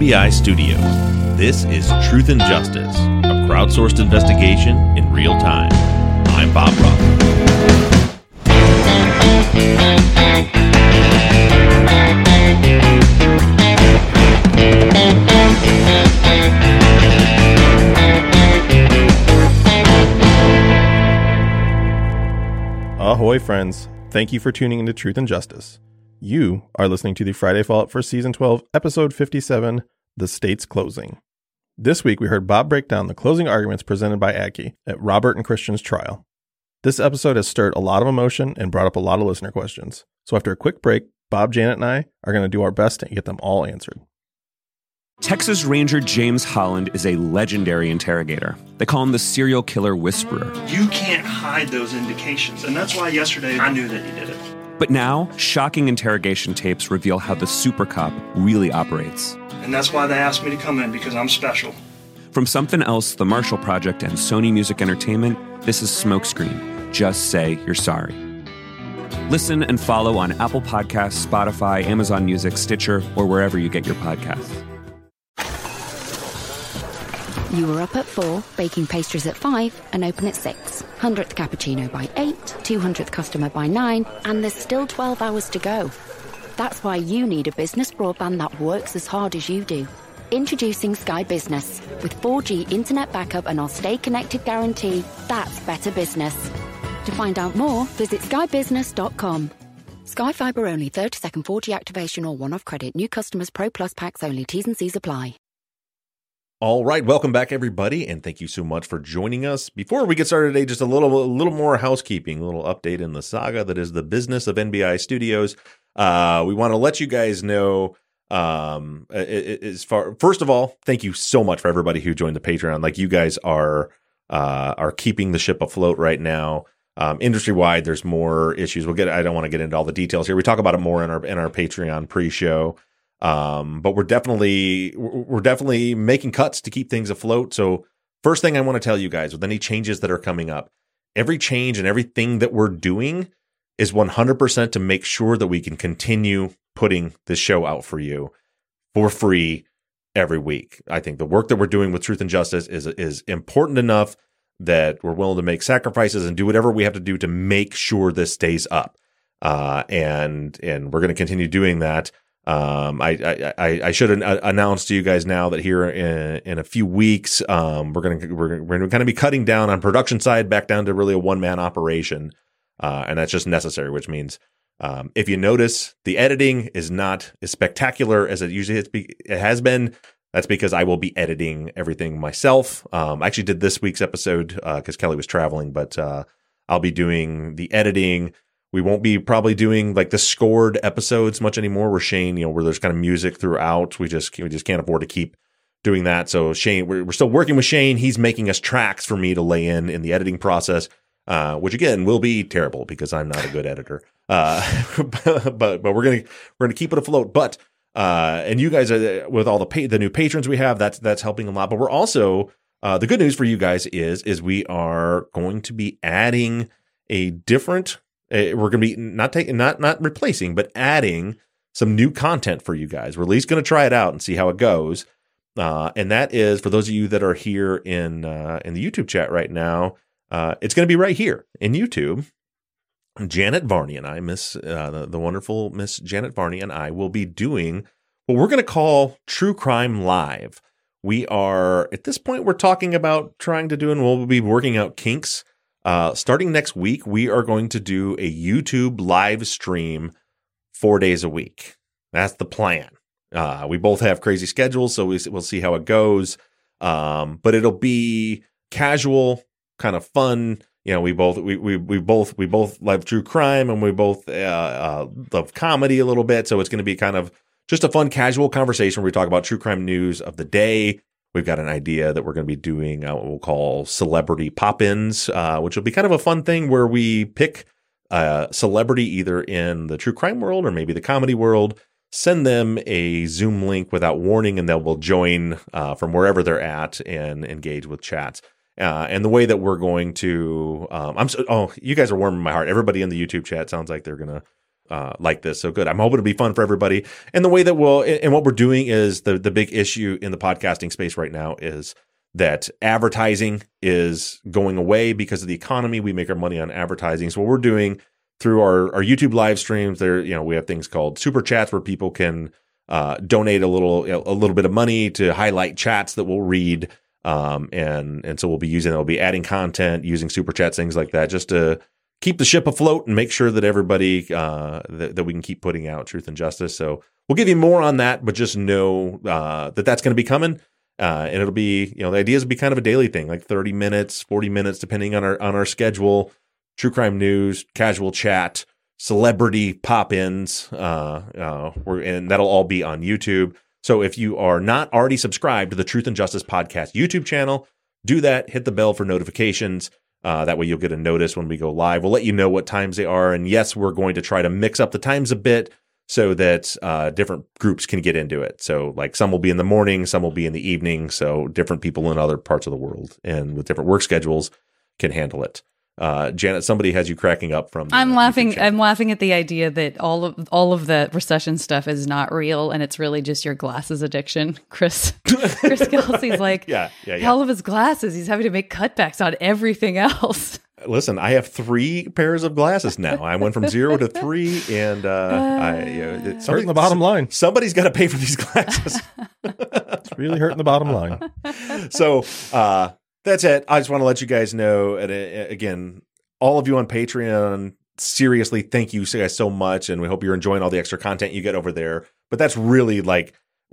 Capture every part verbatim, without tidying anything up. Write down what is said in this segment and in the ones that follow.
B I Studios. This is Truth and Justice, a crowdsourced investigation in real time. I'm Bob Roth. Ahoy, friends. Thank you for tuning into Truth and Justice. You are listening to the Friday Fallout for Season twelve, Episode fifty-seven, The State's Closing. This week, we heard Bob break down the closing arguments presented by Adke at Robert and Christian's trial. This episode has stirred a lot of emotion and brought up a lot of listener questions. So after a quick break, Bob, Janet, and I are going to do our best to get them all answered. Texas Ranger James Holland is a legendary interrogator. They call him the serial killer whisperer. You can't hide those indications, and that's why yesterday I knew that he did it. But now, shocking interrogation tapes reveal how the super cop really operates. And that's why they asked me to come in, because I'm special. From Something Else, The Marshall Project, and Sony Music Entertainment, this is Smokescreen. Just say you're sorry. Listen and follow on Apple Podcasts, Spotify, Amazon Music, Stitcher, or wherever you get your podcasts. You were up at four, baking pastries at five, and open at six. hundredth cappuccino by eight, two hundredth customer by nine, and there's still twelve hours to go. That's why you need a business broadband that works as hard as you do. Introducing Sky Business. With four G internet backup and our stay connected guarantee, that's better business. To find out more, visit sky business dot com. Sky Fiber only, thirty second four G activation or one-off credit. New customers, Pro Plus packs only. T's and C's apply. All right, welcome back, everybody, and thank you so much for joining us. Before we get started today, just a little, a little more housekeeping, a little update in the saga that is the business of N B I Studios. Uh, we want to let you guys know, um, as far first of all, thank you so much for everybody who joined the Patreon. Like, you guys are uh, are keeping the ship afloat right now. Um, industry wide, there's more issues. We'll get. I don't want to get into all the details here. We talk about it more in our in our Patreon pre-show. Um, but we're definitely, we're definitely making cuts to keep things afloat. So first thing I want to tell you guys, with any changes that are coming up, every change and everything that we're doing is one hundred percent to make sure that we can continue putting this show out for you for free every week. I think the work that we're doing with Truth and Justice is, is important enough that we're willing to make sacrifices and do whatever we have to do to make sure this stays up. Uh, and, and we're going to continue doing that. Um, I, I, I should announce to you guys now that here in, in a few weeks, um, we're going to, we're, we're going to kind of be cutting down on production side back down to really a one man operation. Uh, and that's just necessary, which means, um, if you notice the editing is not as spectacular as it usually is, it has been. That's because I will be editing everything myself. Um, I actually did this week's episode, uh, cause Kelly was traveling, but, uh, I'll be doing the editing. We won't be probably doing like the scored episodes much anymore where Shane, you know, where there's kind of music throughout. We just, we just can't afford to keep doing that. So Shane, we're, we're still working with Shane. He's making us tracks for me to lay in in the editing process, uh, which again will be terrible because I'm not a good editor. Uh, but, but, but we're going to, we're going to keep it afloat. But, uh, and you guys are with all the pa- the new patrons we have, that's, that's helping a lot. But we're also, uh, the good news for you guys is, is we are going to be adding a different Uh, we're going to be not taking, not not replacing, but adding some new content for you guys. We're at least going to try it out and see how it goes. Uh, and that is for those of you that are here in uh, in the YouTube chat right now. Uh, it's going to be right here in YouTube. Janet Varney and I, Miss uh, the, the wonderful Miss Janet Varney and I will be doing what we're going to call True Crime Live. We are at this point we're talking about trying to do, and we'll be working out kinks. Uh, starting next week, we are going to do a YouTube live stream four days a week. That's the plan. Uh, we both have crazy schedules, so we, we'll see how it goes. Um, but it'll be casual, kind of fun. You know, we both we we we both we both love true crime, and we both uh, uh, love comedy a little bit. So it's going to be kind of just a fun, casual conversation where we talk about true crime news of the day. We've got an idea that we're going to be doing uh, what we'll call celebrity pop-ins, uh, which will be kind of a fun thing where we pick a celebrity either in the true crime world or maybe the comedy world, send them a Zoom link without warning, and they will join uh, from wherever they're at and engage with chats. Uh, and the way that we're going to, um, I'm so, oh, you guys are warming my heart. Everybody in the YouTube chat sounds like they're going to uh, like this. So good. I'm hoping it'll be fun for everybody. And the way that we'll, and what we're doing is the, the big issue in the podcasting space right now is that advertising is going away because of the economy. We make our money on advertising. So what we're doing through our, our YouTube live streams, there, you know, we have things called super chats where people can uh, donate a little, you know, a little bit of money to highlight chats that we'll read. Um, and, and so we'll be using, we'll be adding content, using super chats, things like that, just to keep the ship afloat and make sure that everybody, uh, that, that we can keep putting out Truth and Justice. So we'll give you more on that, but just know, uh, that that's going to be coming. Uh, and it'll be, you know, the idea is to be kind of a daily thing, like thirty minutes, forty minutes, depending on our, on our schedule, true crime news, casual chat, celebrity pop-ins, uh, uh, we're, and that'll all be on YouTube. So if you are not already subscribed to the Truth and Justice Podcast YouTube channel, do that, hit the bell for notifications. Uh, that way you'll get a notice when we go live. We'll let you know what times they are. And yes, we're going to try to mix up the times a bit so that uh, different groups can get into it. So like some will be in the morning, some will be in the evening. So different people in other parts of the world and with different work schedules can handle it. Uh, Janet, somebody has you cracking up from. I'm laughing. I'm laughing at the idea that all of all of the recession stuff is not real, and it's really just your glasses addiction. Chris, Chris Kelsey's like, yeah, yeah, yeah. all of his glasses. He's having to make cutbacks on everything else. Listen, I have three pairs of glasses now. I went from zero to three, and uh, uh, I you know, it's hurting the bottom line. Somebody's got to pay for these glasses. It's really hurting the bottom line. So uh, that's it. I just want to let you guys know. And uh, again, all of you on Patreon, seriously, thank you guys so much, and we hope you're enjoying all the extra content you get over there. But that's really like.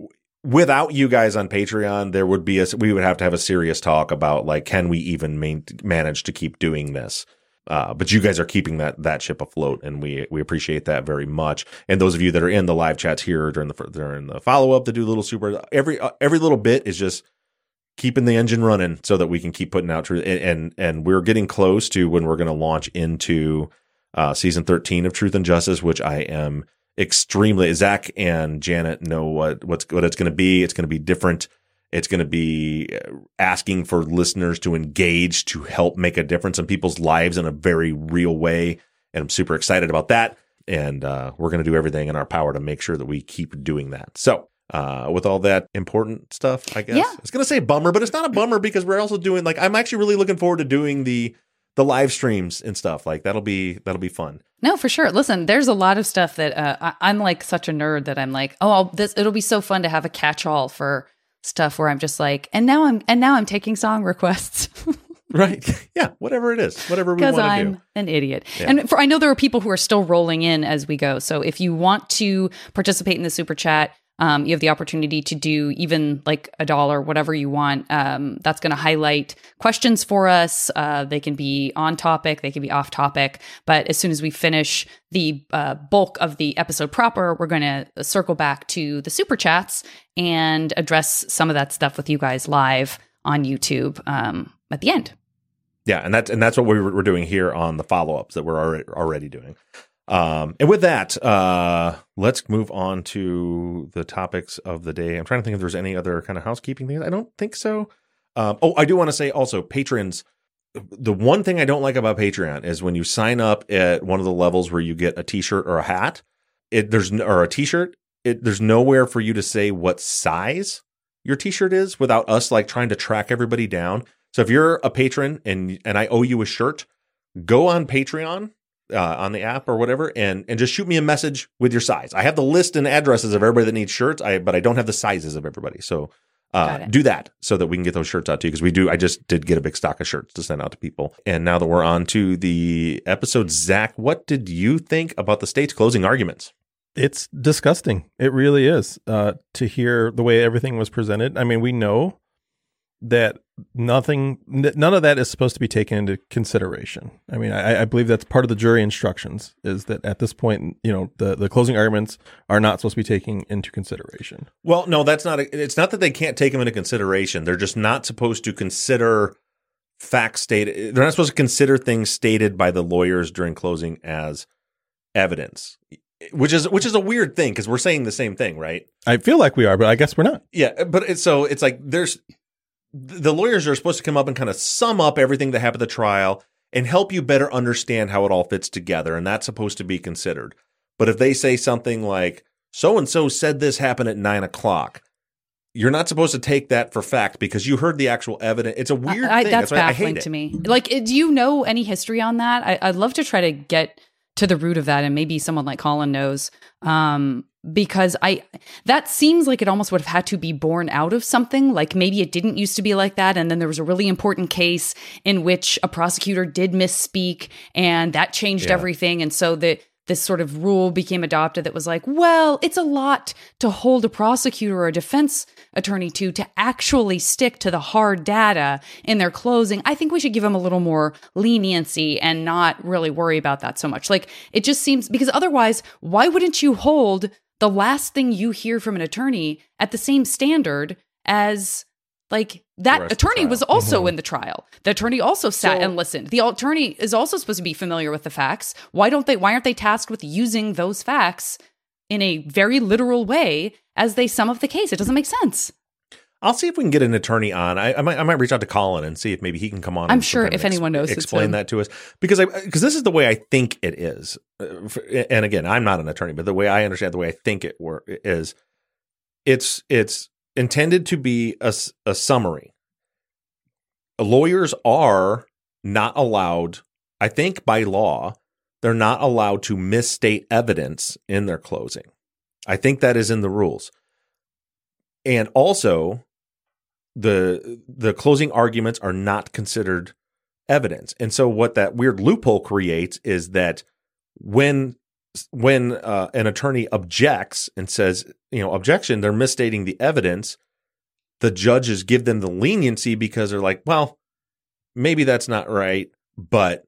Without you guys on Patreon, there would be a, we would have to have a serious talk about like, can we even main, manage to keep doing this? Uh, but you guys are keeping that, that ship afloat, and we, we appreciate that very much. And those of you that are in the live chats here during the, during the follow up to do little super, every, uh, every little bit is just keeping the engine running so that we can keep putting out truth. And, and, and we're getting close to when we're going to launch into, uh, season thirteen of Truth and Justice, which I am extremely. Zach and Janet know what what's what it's going to be. It's going to be different. It's going to be asking for listeners to engage, to help make a difference in people's lives in a very real way, and I'm super excited about that. And uh, we're going to do everything in our power to make sure that we keep doing that. So, uh, with all that important stuff, I guess yeah. I was going to say bummer, but it's not a bummer because we're also doing like I'm actually really looking forward to doing the the live streams and stuff. Like that'll be that'll be fun. No, for sure. Listen, there's a lot of stuff that uh, I, I'm like such a nerd that I'm like, oh, I'll, this it'll be so fun to have a catch-all for stuff where I'm just like, and now I'm and now I'm taking song requests. Right. Yeah. Whatever it is, whatever we want to do. Because I'm an idiot. Yeah. And for, I know there are people who are still rolling in as we go. So if you want to participate in the super chat, um, you have the opportunity to do even like a dollar, whatever you want. Um, that's going to highlight questions for us. Uh, they can be on topic, they can be off topic. But as soon as we finish the uh, bulk of the episode proper, we're going to circle back to the super chats and address some of that stuff with you guys live on YouTube um, at the end. Yeah, and that's and that's what we're, we're doing here on the follow-ups that we're already, already doing. Um, and with that, uh, let's move on to the topics of the day. I'm trying to think if there's any other kind of housekeeping things. I don't think so. Um, oh, I do want to say also, patrons, the one thing I don't like about Patreon is when you sign up at one of the levels where you get a t-shirt or a hat, it there's or a t-shirt, it there's nowhere for you to say what size your t-shirt is without us like trying to track everybody down. So if you're a patron and and I owe you a shirt, go on Patreon uh, on the app or whatever, and and just shoot me a message with your size. I have the list and addresses of everybody that needs shirts, I but I don't have the sizes of everybody. So uh, do that so that we can get those shirts out to you, because we do. I just did get a big stock of shirts to send out to people. And now that we're on to the episode, Zach, what did you think about the state's closing arguments? It's disgusting. It really is. Uh, to hear the way everything was presented. I mean, we know that nothing, none of that is supposed to be taken into consideration. I mean, I, I believe that's part of the jury instructions, is that at this point, you know, the, the closing arguments are not supposed to be taken into consideration. Well, no, that's not, a, it's not that they can't take them into consideration. They're just not supposed to consider facts stated. They're not supposed to consider things stated by the lawyers during closing as evidence, which is, which is a weird thing, because we're saying the same thing, right? I feel like we are, but I guess we're not. Yeah. But it's, so it's like, there's, the lawyers are supposed to come up and kind of sum up everything that happened at the trial and help you better understand how it all fits together. And that's supposed to be considered. But if they say something like, so-and-so said this happened at nine o'clock, you're not supposed to take that for fact because you heard the actual evidence. It's a weird I, I, thing. that's, that's why baffling I hate to it. me. Like, do you know any history on that? I, I'd love to try to get to the root of that, and maybe someone like Colin knows. Um, because I that seems like it almost would have had to be born out of something. Like maybe it didn't used to be like that, and then there was a really important case in which a prosecutor did misspeak, and that changed Yeah. everything. And so the this sort of rule became adopted that was like, well, it's a lot to hold a prosecutor or a defense attorney to to actually stick to the hard data in their closing. I think we should give them a little more leniency and not really worry about that so much. Like it just seems, because otherwise, why wouldn't you hold the last thing you hear from an attorney at the same standard as like that rest of the attorney trial. was also Mhm. in the trial. The attorney also sat So- and listened. The attorney is also supposed to be familiar with the facts. Why don't they, why aren't they tasked with using those facts in a very literal way as they sum up the case? It doesn't make sense. I'll see if we can get an attorney on. I, I might I might reach out to Colin and see if maybe he can come on. I'm and sure sometime if ex- anyone knows, it's explain him. that to us because I because this is the way I think it is. Uh, for- And again, I'm not an attorney, but the way I understand the way I think it wor- is, it's it's intended to be a, s- a summary. Lawyers are not allowed, I think by law, they're not allowed to misstate evidence in their closing. I think that is in the rules. And also, the the closing arguments are not considered evidence. And so what that weird loophole creates is that when when uh, an attorney objects and says, you know, objection, they're misstating the evidence, the judges give them the leniency because they're like, well, maybe that's not right, but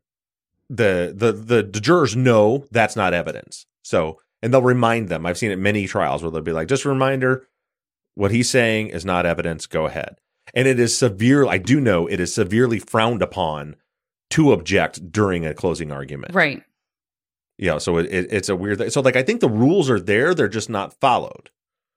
the the the, the jurors know that's not evidence. So, and they'll remind them. I've seen it many trials where they'll be like, just a reminder, what he's saying is not evidence. Go ahead. And it is severe. I do know it is severely frowned upon to object during a closing argument. Right. Yeah. So it, it, it's a weird thing. So like, I think the rules are there. They're just not followed.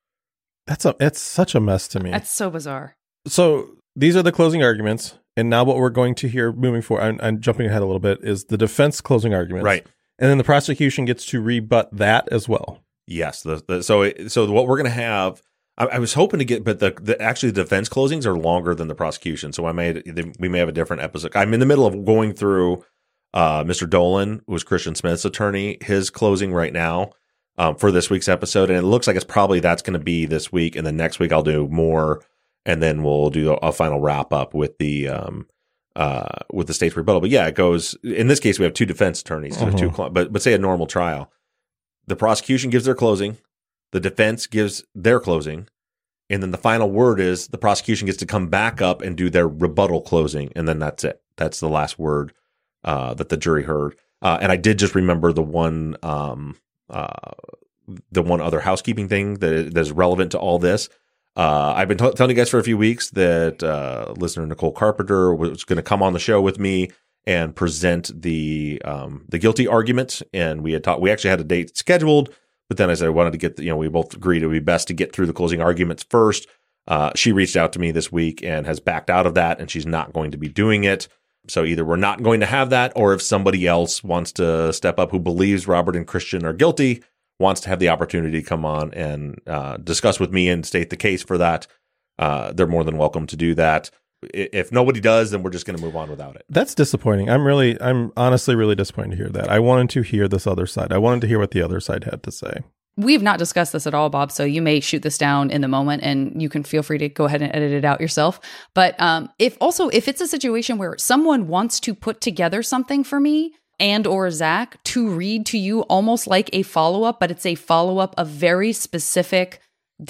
That's a it's such a mess to me. That's so bizarre. So these are the closing arguments, and now what we're going to hear moving forward, I'm, I'm jumping ahead a little bit, is the defense closing arguments, Right. And then the prosecution gets to rebut that as well. Yes. The, the, so it, so what we're going to have, I, I was hoping to get, but the, the actually the defense closings are longer than the prosecution. So I may we may have a different episode. I'm in the middle of going through uh, Mister Dolan, who was Christian Smith's attorney, his closing right now um, for this week's episode, and it looks like it's probably that's going to be this week, and then next week I'll do more, and then we'll do a, a final wrap up with the um, uh, with the state's rebuttal. But yeah, it goes. In this case, we have two defense attorneys, Mhm. two, cl- but but say a normal trial, the prosecution gives their closing, the defense gives their closing, and then the final word is the prosecution gets to come back up and do their rebuttal closing, and then that's it. That's the last word uh, that the jury heard. Uh, and I did just remember the one, um, uh, the one other housekeeping thing that is, that is relevant to all this. Uh, I've been t- telling you guys for a few weeks that uh, listener Nicole Carpenter was going to come on the show with me and present the um, the guilty argument, and we had talked. We actually had a date scheduled. But then I said I wanted to get, the, you know, we both agreed it would be best to get through the closing arguments first. Uh, she reached out to me this week and has backed out of that, and she's not going to be doing it. So either we're not going to have that, or if somebody else wants to step up who believes Robert and Christian are guilty, wants to have the opportunity to come on and uh, discuss with me and state the case for that, uh, they're more than welcome to do that. If nobody does, then we're just going to move on without it. That's disappointing. I'm really, I'm honestly really disappointed to hear that. I wanted to hear this other side. I wanted to hear what the other side had to say. We've not discussed this at all, Bob, so you may shoot this down in the moment and you can feel free to go ahead and edit it out yourself. But um, if also, if it's a situation where someone wants to put together something for me and or Zach to read to you almost like a follow-up, but it's a follow-up of very specific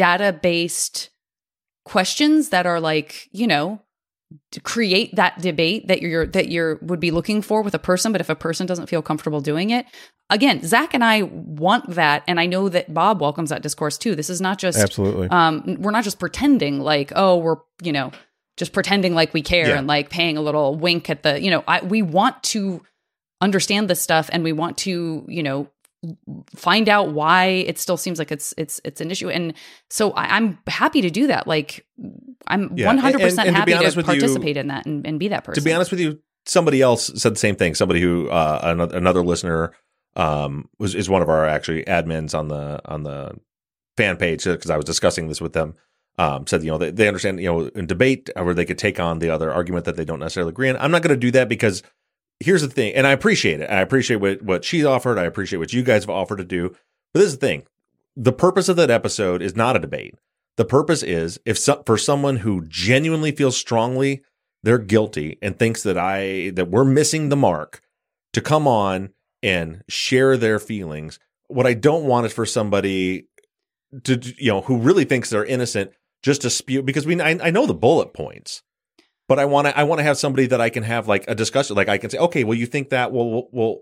data-based questions that are like, you know, to create that debate that you're that you're would be looking for with a person, but if a person doesn't feel comfortable doing it, again, Zach and I want that, and I know that Bob welcomes that discourse too. This is not just Absolutely. um, we're not just pretending like, oh, we're you know just pretending like we care Yeah. and like paying a little wink at the you know I, we want to understand this stuff, and we want to you know find out why it still seems like it's it's it's an issue, and so I, I'm happy to do that. Like I'm Yeah. one hundred percent And- and to be happy honest to with you- participate in that and, and be that person. To be honest with you, somebody else said the same thing. Somebody who, uh, another, another listener, um, was is one of our actually admins on the on the fan page, because I was discussing this with them. Um, said, you know, they, they understand, you know, in debate where they could take on the other argument that they don't necessarily agree on. I'm not going to do that, because here's the thing, and I appreciate it. I appreciate what, what she offered. I appreciate what you guys have offered to do. But this is the thing. The purpose of that episode is not a debate. The purpose is if so, for someone who genuinely feels strongly they're guilty and thinks that I that we're missing the mark, to come on and share their feelings. What I don't want is for somebody to, you know, who really thinks they're innocent, just to spew, because we I, I know the bullet points, but I want to I want to have somebody that I can have like a discussion, like I can say, okay, well, you think that, well, well, well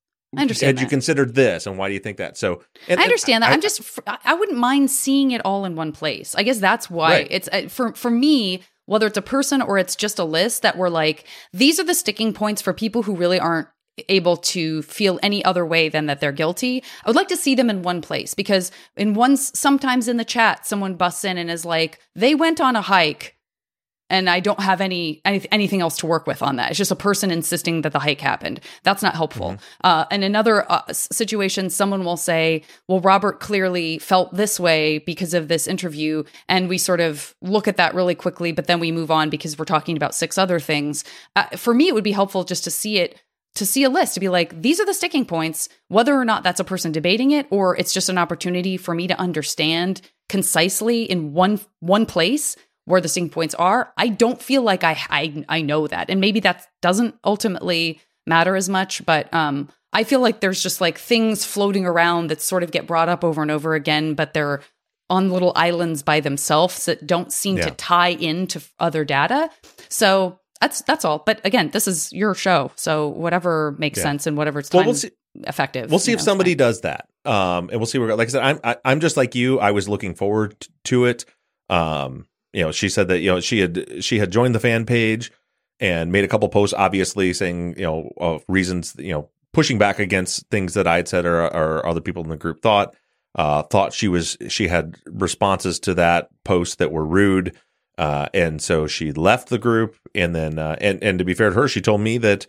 I understand. Had that. you considered this, and why do you think that? So and, I understand that. I, I'm just I wouldn't mind seeing it all in one place. I guess that's why right. it's uh, for for me. Whether it's a person or it's just a list, that we're like, these are the sticking points for people who really aren't able to feel any other way than that they're guilty. I would like to see them in one place, because in one, sometimes in the chat, someone busts in and is like, they went on a hike and I don't have any, any anything else to work with on that. It's just a person insisting that the hike happened. That's not helpful. Mm-hmm. Uh, and another uh, situation, someone will say, well, Robert clearly felt this way because of this interview. And we sort of look at that really quickly, but then we move on because we're talking about six other things. Uh, for me, it would be helpful just to see it, to see a list, to be like, these are the sticking points, whether or not that's a person debating it, or it's just an opportunity for me to understand concisely in one one place where the sticking points are. I don't feel like I, I I know that. And maybe that doesn't ultimately matter as much, but um, I feel like there's just like things floating around that sort of get brought up over and over again, but they're on little islands by themselves that don't seem yeah. to tie into other data. So that's that's all. But again, this is your show, so whatever makes yeah. sense and whatever's time well, we'll see, effective. We'll see if know, somebody does that, um, and we'll see where. Like I said, I'm I, I'm just like you. I was looking forward to it. Um, you know, she said that you know she had she had joined the fan page and made a couple posts, obviously saying you know uh, reasons you know pushing back against things that I had said or, or other people in the group thought. Uh, thought she was she had responses to that post that were rude. Uh, and so she left the group, and then, uh, and, and to be fair to her, she told me that,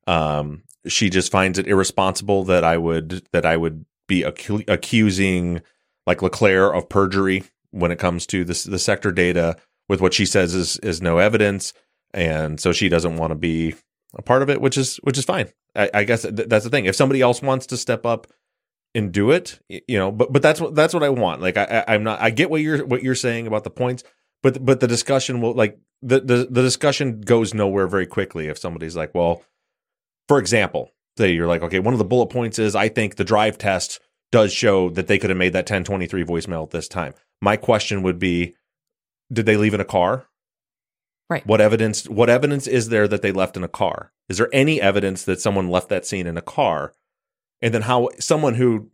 um, she just finds it irresponsible that I would, that I would be acu- accusing like LeClaire of perjury when it comes to the, the sector data with what she says is, is no evidence. And so she doesn't want to be a part of it, which is, which is fine. I, I guess th- that's the thing. If somebody else wants to step up and do it, you know, but, but that's what, that's what I want. Like, I, I I'm not, I get what you're, what you're saying about the points. But but the discussion will like the, the the discussion goes nowhere very quickly if somebody's like, well, for example, say you're like, okay, one of the bullet points is I think the drive test does show that they could have made that ten twenty-three voicemail at this time. My question would be, did they leave in a car? Right. What evidence what evidence is there that they left in a car? Is there any evidence that someone left that scene in a car? And then how someone who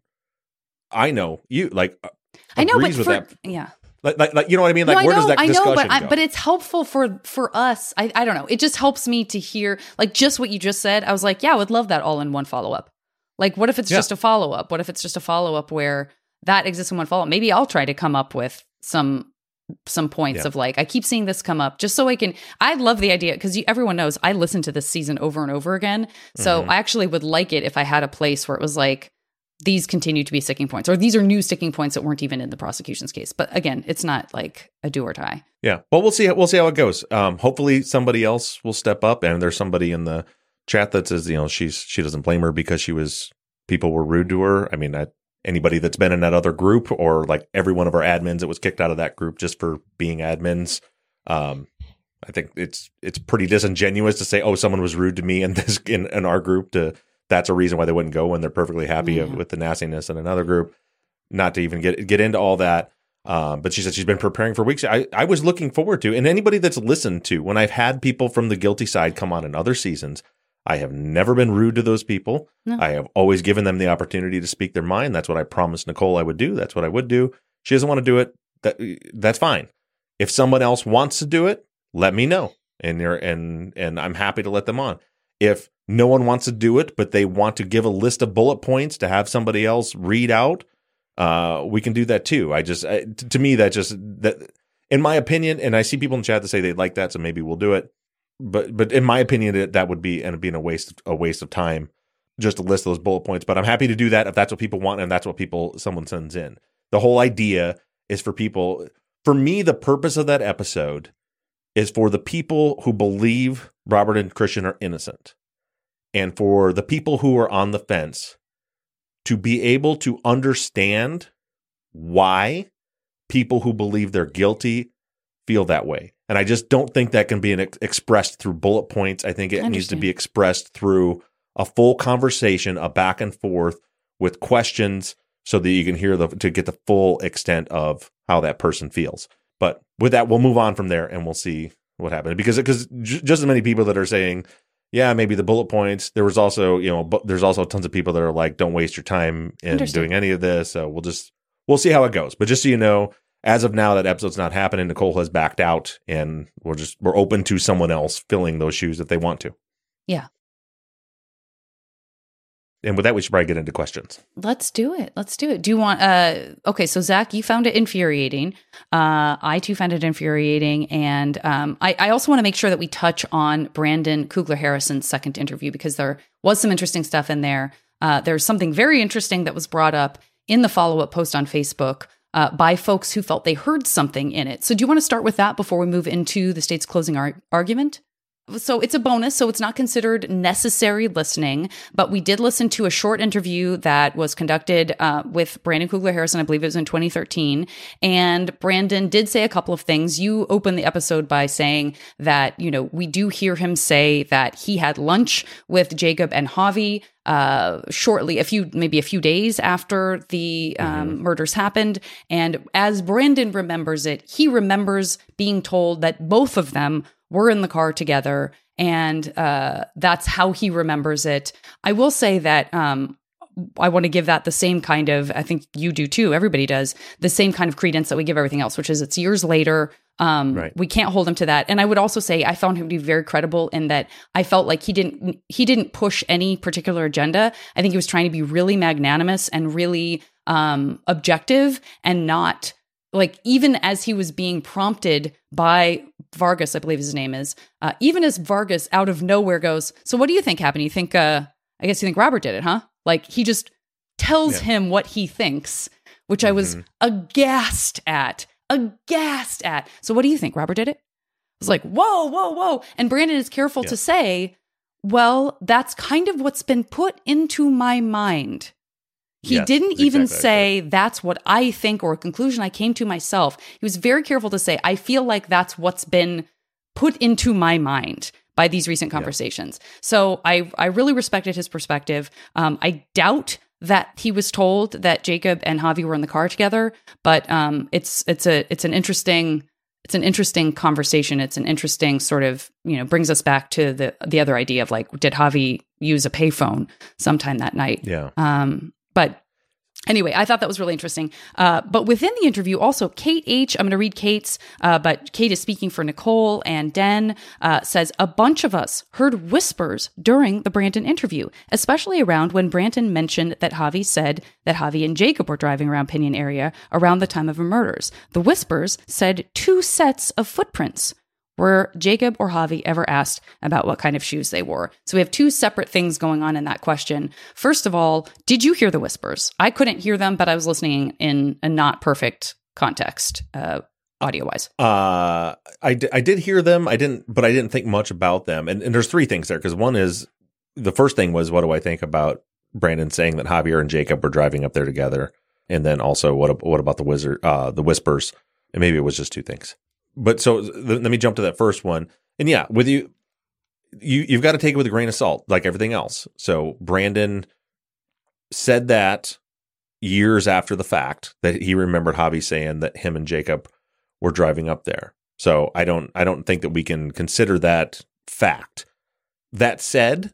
I know you like I know, but agrees with for, that. yeah. Like, like, like, you know what I mean? Like, no, I where know, does that I discussion know, but I, go? but it's helpful for for us. I, I don't know. It just helps me to hear, like, just what you just said. I was like, yeah, I would love that all in one follow up. Like, what if it's yeah. just a follow up? What if it's just a follow up where that exists in one follow up? Maybe I'll try to come up with some some points yeah. of like, I keep seeing this come up, just so I can. I love the idea because everyone knows I listen to this season over and over again. So mm-hmm. I actually would like it if I had a place where it was like, these continue to be sticking points, or these are new sticking points that weren't even in the prosecution's case. But again, it's not like a do or die. Yeah. Well, we'll see. We'll see how it goes. Um, hopefully somebody else will step up, and there's somebody in the chat that says, you know, she's, she doesn't blame her because she was, people were rude to her. I mean, I, anybody that's been in that other group, or like every one of our admins that was kicked out of that group just for being admins. Um, I think it's, it's pretty disingenuous to say, oh, someone was rude to me in this, in, in our group to, that's a reason why they wouldn't go when they're perfectly happy yeah. with the nastiness in another group. Not to even get get into all that. Um, but she said she's been preparing for weeks. I, I was looking forward to, and anybody that's listened to, when I've had people from the guilty side come on in other seasons, I have never been rude to those people. No. I have always given them the opportunity to speak their mind. That's what I promised Nicole I would do. That's what I would do. She doesn't want to do it. That that's fine. If someone else wants to do it, let me know. And they're, and and I'm happy to let them on. If no one wants to do it, but they want to give a list of bullet points to have somebody else read out, uh, we can do that too. I just, I, t- to me, that just, that, in my opinion, and I see people in chat that say they'd like that, so maybe we'll do it. But, but in my opinion, it, that would be, and being a waste, a waste of time just list those bullet points, but I'm happy to do that if that's what people want and that's what people someone sends in. The whole idea is for people, for me, the purpose of that episode is for the people who believe Robert and Christian are innocent, and for the people who are on the fence to be able to understand why people who believe they're guilty feel that way. And I just don't think that can be an ex- expressed through bullet points. I think it needs to be expressed through a full conversation, a back and forth with questions, so that you can hear the to get the full extent of how that person feels. But with that, we'll move on from there and we'll see what happens. Because because j- just as many people that are saying, yeah, maybe the bullet points. There was also, you know, bu- there's also tons of people that are like, don't waste your time in doing any of this. So we'll just we'll see how it goes. But just so you know, as of now, that episode's not happening. Nicole has backed out, and we're just we're open to someone else filling those shoes if they want to. Yeah. And with that, we should probably get into questions. Let's do it. Let's do it. Do you want, uh, okay, so Zach, you found it infuriating. Uh, I too found it infuriating. And um, I, I also want to make sure that we touch on Brandon Coogler-Harrison's second interview, because there was some interesting stuff in there. Uh, there's something very interesting that was brought up in the follow-up post on Facebook uh, by folks who felt they heard something in it. So do you want to start with that before we move into the state's closing ar- argument? So it's a bonus, so it's not considered necessary listening, but we did listen to a short interview that was conducted uh, with Brandon Coogler-Harrison. I believe it was in twenty thirteen. And Brandon did say a couple of things. You opened the episode by saying that, you know, we do hear him say that he had lunch with Jacob and Javi uh, shortly, a few, maybe a few days after the um, mm-hmm. murders happened. And as Brandon remembers it, he remembers being told that both of them were in the car together, and uh, that's how he remembers it. I will say that um, I want to give that the same kind of, I think you do too, everybody does, the same kind of credence that we give everything else, which is it's years later. Um, right. We can't hold him to that. And I would also say I found him to be very credible in that I felt like he didn't he didn't push any particular agenda. I think he was trying to be really magnanimous and really um, objective, and not like, even as he was being prompted by Vargas, I believe his name is, uh, even as Vargas out of nowhere goes, so what do you think happened? You think, uh, I guess you think Robert did it, huh? Like, he just tells yeah. him what he thinks, which mm-hmm. I was aghast at, aghast at. So what do you think? Robert did it? I was like, whoa, whoa, whoa. And Brandon is careful yeah. to say, well, that's kind of what's been put into my mind. He yes, didn't even exactly say like that's what I think, or a conclusion I came to myself. He was very careful to say, I feel like that's what's been put into my mind by these recent conversations. Yeah. So I, I really respected his perspective. Um, I doubt that he was told that Jacob and Javi were in the car together, but um, it's it's a it's an interesting it's an interesting conversation. It's an interesting sort of, you know, brings us back to the the other idea of like, did Javi use a payphone sometime that night? Yeah. Um, But anyway, I thought that was really interesting. Uh, but within the interview, also, Kate H., I'm going to read Kate's, uh, but Kate is speaking for Nicole, and Den uh, says, a bunch of us heard whispers during the Brandon interview, especially around when Brandon mentioned that Javi said that Javi and Jacob were driving around Pinion area around the time of the murders. The whispers said two sets of footprints. Were Jacob or Javi ever asked about what kind of shoes they wore? So we have two separate things going on in that question. First of all, did you hear the whispers? I couldn't hear them, but I was listening in a not perfect context, uh, audio-wise. Uh, I, d- I did hear them. I didn't, but I didn't think much about them. And, and there's three things there, because one is, the first thing was, what do I think about Brandon saying that Javier and Jacob were driving up there together? And then also, what what about the wizard, uh, the whispers? And maybe it was just two things. But so let me jump to that first one. And yeah, with you, you, you've got to take it with a grain of salt, like everything else. So Brandon said that years after the fact, that he remembered Javi saying that him and Jacob were driving up there. So I don't, I don't think that we can consider that fact. That said,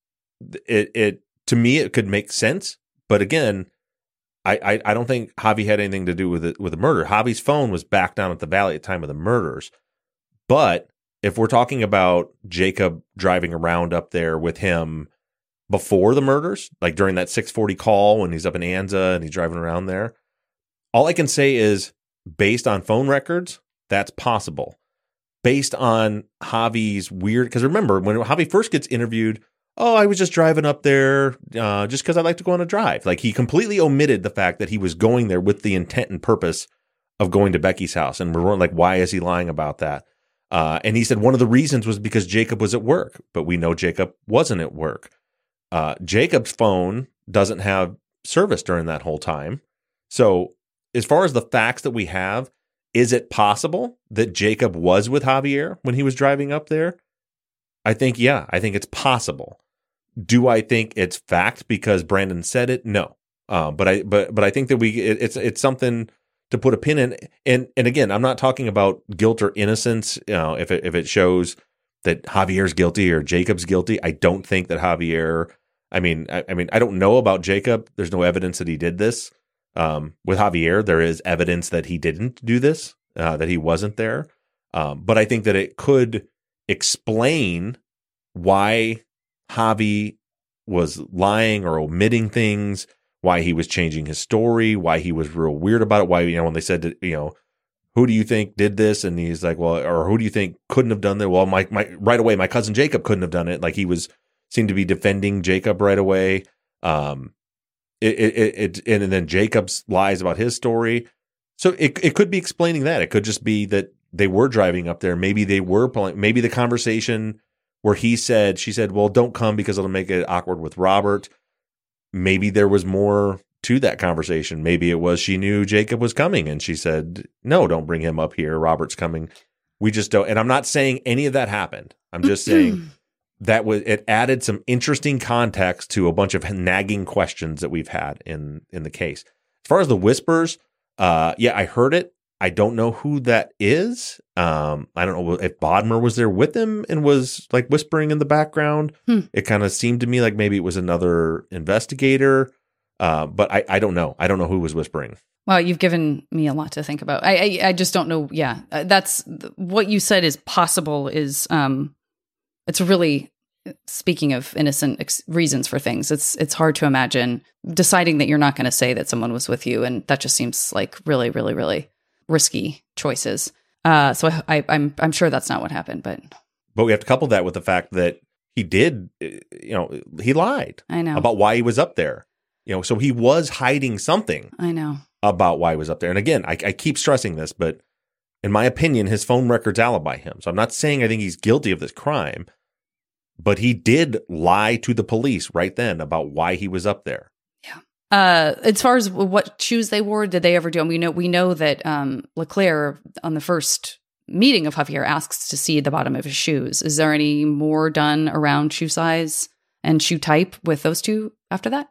it, it, to me, it could make sense. But again, I, I, I don't think Javi had anything to do with it, with the murder. Javi's phone was back down at the Valley at the time of the murders. But if we're talking about Jacob driving around up there with him before the murders, like during that six forty call when he's up in Anza and he's driving around there, all I can say is, based on phone records, that's possible. Based on Javi's weird, because remember, when Javi first gets interviewed oh, I was just driving up there uh, just because I like to go on a drive. Like he completely omitted the fact that he was going there with the intent and purpose of going to Becky's house. And we're like, why is he lying about that? Uh, and he said one of the reasons was because Jacob was at work, but we know Jacob wasn't at work. Uh, Jacob's phone doesn't have service during that whole time. So as far as the facts that we have, is it possible that Jacob was with Javier when he was driving up there? I think, yeah, I think it's possible. Do I think it's fact because Brandon said it? No. Uh, but I but but I think that we it, it's it's something to put a pin in. And and again, I'm not talking about guilt or innocence. You know, if it if it shows that Javier's guilty or Jacob's guilty, I don't think that Javier. I mean, I, I mean, I don't know about Jacob. There's no evidence that he did this. Um, with Javier, there is evidence that he didn't do this, uh, that he wasn't there. Um, but I think that it could explain why Javi was lying or omitting things, why he was changing his story, why he was real weird about it, why, you know, when they said, that, you know, who do you think did this? And he's like, well, or who do you think couldn't have done that? Well, my, my, right away, my cousin Jacob couldn't have done it. Like he was, seemed to be defending Jacob right away. Um, it, it, it, and then Jacob's lies about his story. So it, it could be explaining that. It could just be that they were driving up there. Maybe they were pulling, maybe the conversation where he said, she said, well, don't come because it'll make it awkward with Robert. Maybe there was more to that conversation. Maybe it was she knew Jacob was coming and she said, no, don't bring him up here. Robert's coming. We just don't. And I'm not saying any of that happened. I'm just saying that was, it added some interesting context to a bunch of nagging questions that we've had in, in the case. As far as the whispers, uh, yeah, I heard it. I don't know who that is. Um, I don't know if Bodmer was there with him and was like whispering in the background. Hmm. It kind of seemed to me like maybe it was another investigator. Uh, but I, I don't know. I don't know who was whispering. Well, you've given me a lot to think about. I I, I just don't know. Yeah, that's what you said is possible is um, it's really, speaking of innocent ex- reasons for things, it's it's hard to imagine deciding that you're not going to say that someone was with you. And that just seems like really, really, really risky choices. Uh, so I, I, I'm I'm sure that's not what happened, but but we have to couple that with the fact that he did, you know, he lied. I know about why he was up there. You know, so he was hiding something. I know about why he was up there. And again, I, I keep stressing this, but in my opinion, his phone records alibi him. So I'm not saying I think he's guilty of this crime, but he did lie to the police right then about why he was up there. Uh, as far as what shoes they wore, did they ever do? And we know we know that um, Leclerc on the first meeting of Javier asks to see the bottom of his shoes. Is there any more done around shoe size and shoe type with those two after that?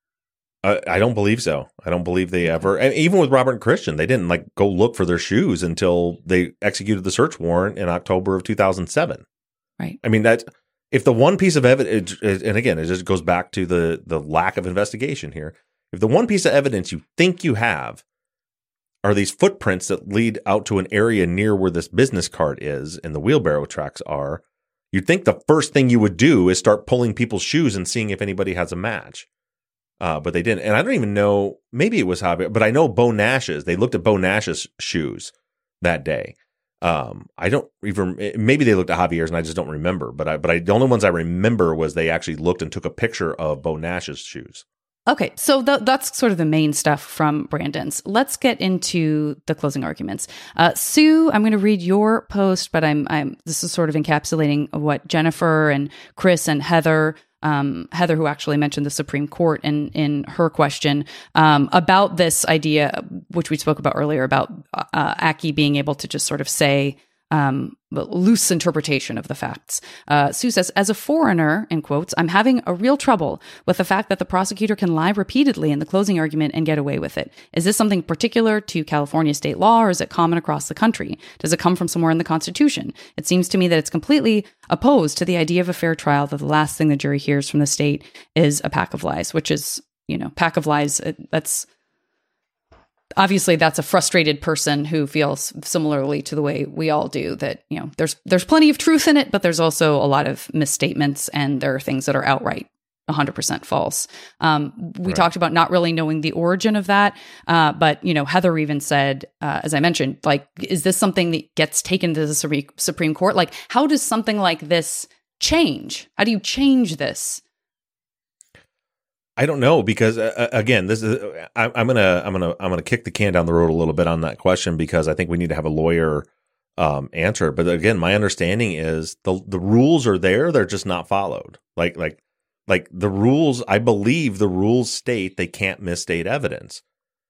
Uh, I don't believe so. I don't believe they ever. And even with Robert and Christian, they didn't like go look for their shoes until they executed the search warrant in October of two thousand seven. Right. I mean that if the one piece of evidence, and again, it just goes back to the the lack of investigation here. If the one piece of evidence you think you have are these footprints that lead out to an area near where this business cart is and the wheelbarrow tracks are, you'd think the first thing you would do is start pulling people's shoes and seeing if anybody has a match. Uh, but they didn't. And I don't even know, maybe it was Javier, but I know Bo Nash's. They looked at Bo Nash's shoes that day. Um, I don't even, maybe they looked at Javier's and I just don't remember. But I, but I, the only ones I remember was they actually looked and took a picture of Bo Nash's shoes. Okay, so th- that's sort of the main stuff from Brandon's. Let's get into the closing arguments. Uh, Sue, I'm going to read your post, but I'm, I'm. This is sort of encapsulating what Jennifer and Chris and Heather, um, Heather, who actually mentioned the Supreme Court in in her question um, about this idea, which we spoke about earlier, about uh, Aki being able to just sort of say. Um, loose interpretation of the facts. Uh, Sue says, as a foreigner, in quotes, I'm having a real trouble with the fact that the prosecutor can lie repeatedly in the closing argument and get away with it. Is this something particular to California state law, or is it common across the country? Does it come from somewhere in the Constitution? It seems to me that it's completely opposed to the idea of a fair trial, that the last thing the jury hears from the state is a pack of lies, which is, you know, pack of lies. That's obviously that's a frustrated person who feels similarly to the way we all do, that, you know, there's there's plenty of truth in it, but there's also a lot of misstatements, and there are things that are outright one hundred percent false. Um, we right. talked about not really knowing the origin of that, uh, but, you know, Heather even said, uh, as I mentioned, like, is this something that gets taken to the Supreme Court? Like, how does something like this change? How do you change this? I don't know, because uh, again, this is I, I'm gonna I'm gonna I'm gonna kick the can down the road a little bit on that question, because I think we need to have a lawyer um, answer it. But again, my understanding is the the rules are there; they're just not followed. Like like like the rules, I believe the rules state they can't misstate evidence,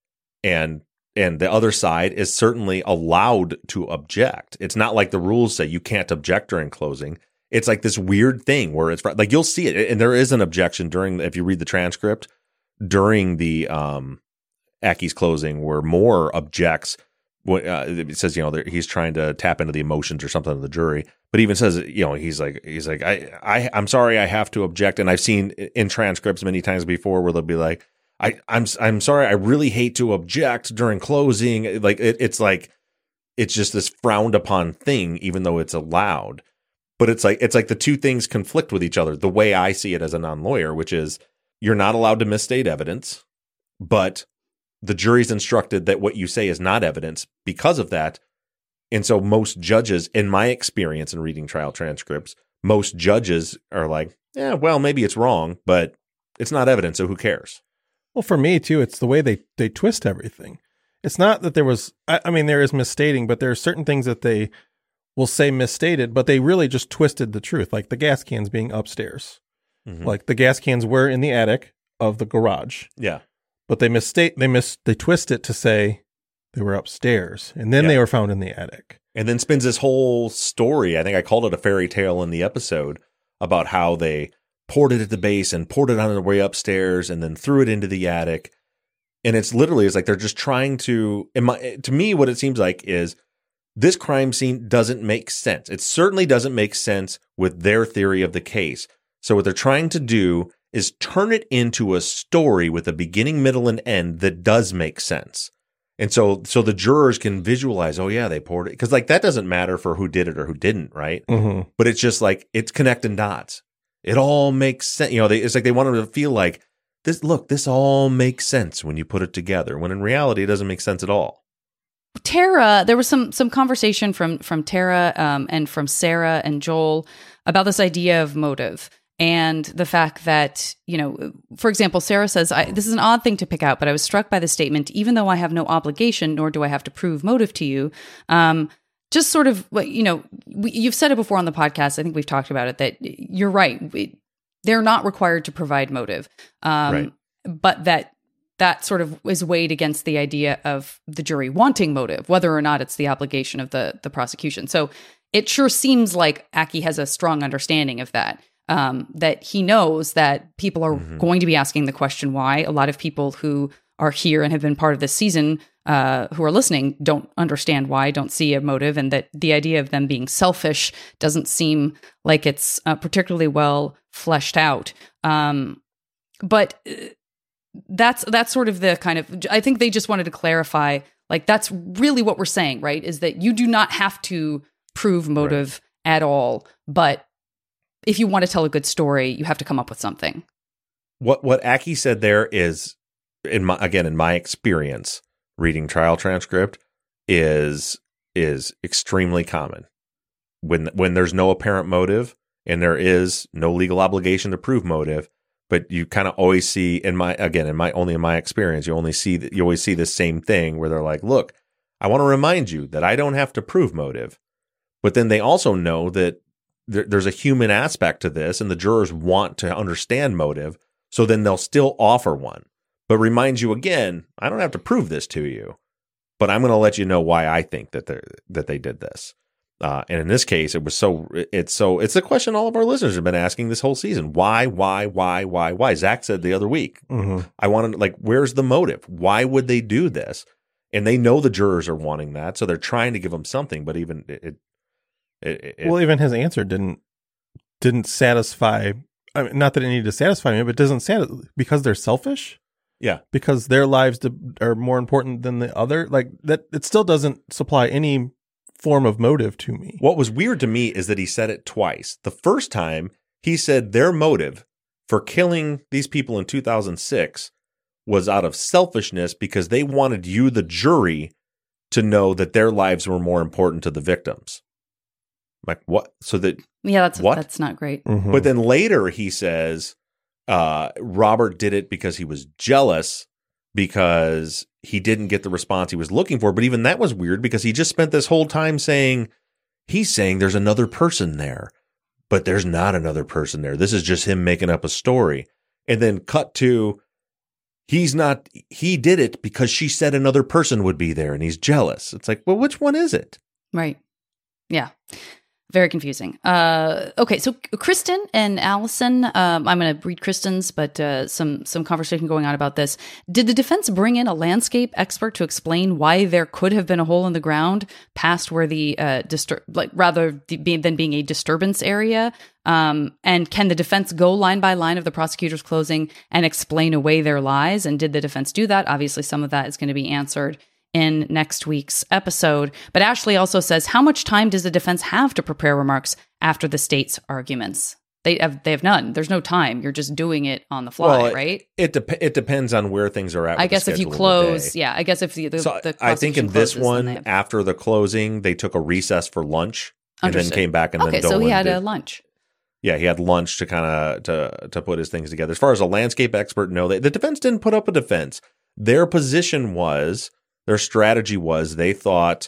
and and the other side is certainly allowed to object. It's not like the rules say you can't object during closing. It's like this weird thing where it's like you'll see it, and there is an objection during, if you read the transcript, during the um, Aki's closing, where Moore objects. When, uh, it says, you know, he's trying to tap into the emotions or something of the jury, but even says, you know, he's like, he's like, I, I, I'm sorry, I have to object. And I've seen in transcripts many times before where they'll be like, I, I'm, I'm sorry, I really hate to object during closing. Like it, it's like, it's just this frowned upon thing, even though it's allowed. But it's like it's like the two things conflict with each other, the way I see it as a non-lawyer, which is you're not allowed to misstate evidence, but the jury's instructed that what you say is not evidence because of that. And so most judges, in my experience in reading trial transcripts, most judges are like, yeah, well, maybe it's wrong, but it's not evidence, so who cares? Well, for me, too, it's the way they, they twist everything. It's not that there was, I, I mean, there is misstating, but there are certain things that they will say misstated, but they really just twisted the truth, like the gas cans being upstairs. Mm-hmm. Like the gas cans were in the attic of the garage. Yeah. But they misstate, they miss, they twist it to say they were upstairs, and then yeah. they were found in the attic. And then spins this whole story. I think I called it a fairy tale in the episode about how they poured it at the base and poured it on their way upstairs and then threw it into the attic. And it's literally, it's like they're just trying to, in my, to me, what it seems like is this crime scene doesn't make sense. It certainly doesn't make sense with their theory of the case. So what they're trying to do is turn it into a story with a beginning, middle, and end that does make sense. And so so the jurors can visualize, oh, yeah, they poured it. Because like that doesn't matter for who did it or who didn't, right? Mm-hmm. But it's just like it's connecting dots. It all makes sense. You know, they, it's like they want them to feel like, this. look, this all makes sense when you put it together, when in reality, it doesn't make sense at all. Tara, there was some some conversation from from Tara um, and from Sarah and Joel about this idea of motive and the fact that, you know, for example, Sarah says, I, this is an odd thing to pick out, but I was struck by the statement, even though I have no obligation, nor do I have to prove motive to you. Um, just sort of, you know, we, you've said it before on the podcast. I think we've talked about it, that you're right. We, they're not required to provide motive, um, right. but that that sort of is weighed against the idea of the jury wanting motive, whether or not it's the obligation of the the prosecution. So it sure seems like Aki has a strong understanding of that, um, that he knows that people are mm-hmm. going to be asking the question why. A lot of people who are here and have been part of this season, uh, who are listening, don't understand why, don't see a motive, and that the idea of them being selfish doesn't seem like it's uh, particularly well fleshed out. Um, but... Uh, That's that's sort of the kind of, I think they just wanted to clarify, like, that's really what we're saying, right? Is that you do not have to prove motive right. at all. But if you want to tell a good story, you have to come up with something. What what Aki said there is, in my again, in my experience, reading trial transcript is is extremely common. When when there's no apparent motive and there is no legal obligation to prove motive, but you kind of always see in my, again, in my, only in my experience, you only see that you always see the same thing where they're like, look, I want to remind you that I don't have to prove motive. But then they also know that there, there's a human aspect to this and the jurors want to understand motive. So then they'll still offer one, but remind you again, I don't have to prove this to you, but I'm going to let you know why I think that they that they did this. Uh, and in this case, it was so, it's so, it's a question all of our listeners have been asking this whole season. Why, why, why, why, why? Zach said the other week, mm-hmm. I wanted, like, where's the motive? Why would they do this? And they know the jurors are wanting that. So they're trying to give them something, but even it, it, it well, even his answer didn't, didn't satisfy. I mean, not that it needed to satisfy me, but it doesn't satisfy because they're selfish. Yeah. Because their lives to, are more important than the other. Like that, it still doesn't supply any form of motive to me. What was weird to me is that he said it twice. The first time he said their motive for killing these people in two thousand six was out of selfishness because they wanted you, the jury, to know that their lives were more important to the victims. I'm like, what? So that, Yeah, that's what? that's not great. Mhm. But then later he says uh, Robert did it because he was jealous because he didn't get the response he was looking for. But even that was weird because he just spent this whole time saying, he's saying there's another person there, but there's not another person there. This is just him making up a story. And then cut to, he's not, he did it because she said another person would be there and he's jealous. It's like, well, which one is it? Right. Yeah. Very confusing. Uh, okay, so Kristen and Allison, um, I'm going to read Kristen's, but uh, some some conversation going on about this. Did the defense bring in a landscape expert to explain why there could have been a hole in the ground past where the uh, distur- like rather the, be, than being a disturbance area? Um, and can the defense go line by line of the prosecutor's closing and explain away their lies? And did the defense do that? Obviously, some of that is going to be answered in next week's episode. But Ashley also says, how much time does the defense have to prepare remarks after the state's arguments? They have they have none. There's no time. You're just doing it on the fly, Well, it- right? It dep- it depends on where things are at. I with the guess if you schedule of the close, day. yeah, I guess if the, the, So the I think in prosecution this closes, then one, they have- after the closing, they took a recess for lunch and Understood. then came back and okay, then so he Dolan had did. a lunch. Yeah, he had lunch to kind of to to put his things together. As far as a landscape expert, no, they, the defense didn't put up a defense. Their position was, their strategy was, they thought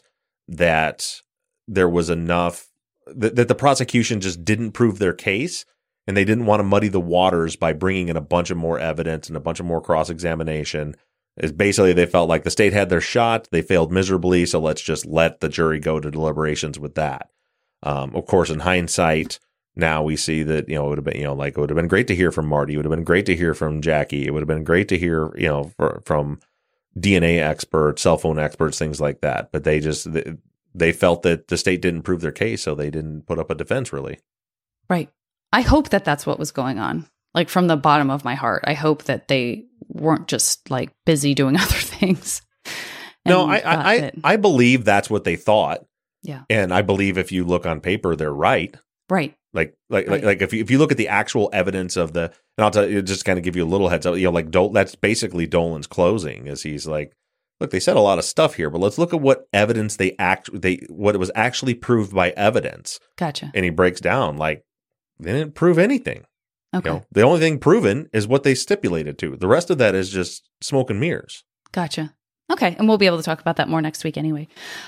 that there was enough that, that the prosecution just didn't prove their case, and they didn't want to muddy the waters by bringing in a bunch of more evidence and a bunch of more cross examination. Is basically they felt like the state had their shot, they failed miserably, so let's just let the jury go to deliberations with that. Um, of course, in hindsight, now we see that, you know, it would have been, you know, like it would have been great to hear from Marty. It would have been great to hear from Jackie. It would have been great to hear, you know, for, from D N A experts, cell phone experts, things like that. But they just, they, they felt that the state didn't prove their case, so they didn't put up a defense, really. Right. I hope that that's what was going on. Like from the bottom of my heart, I hope that they weren't just like busy doing other things. No, and I, got I, I, it. I believe that's what they thought. Yeah. And I believe if you look on paper, they're right. Right. Like, like, Right. like, like if you, if you look at the actual evidence of the, and I'll tell you, just kind of give you a little heads up, you know, like Dol- that's basically Dolan's closing, is he's like, look, they said a lot of stuff here, but let's look at what evidence they act, they, what was actually proved by evidence. Gotcha. And he breaks down, like, they didn't prove anything. Okay. You know, the only thing proven is what they stipulated to. The rest of that is just smoke and mirrors. Gotcha. Okay. And we'll be able to talk about that more next week anyway.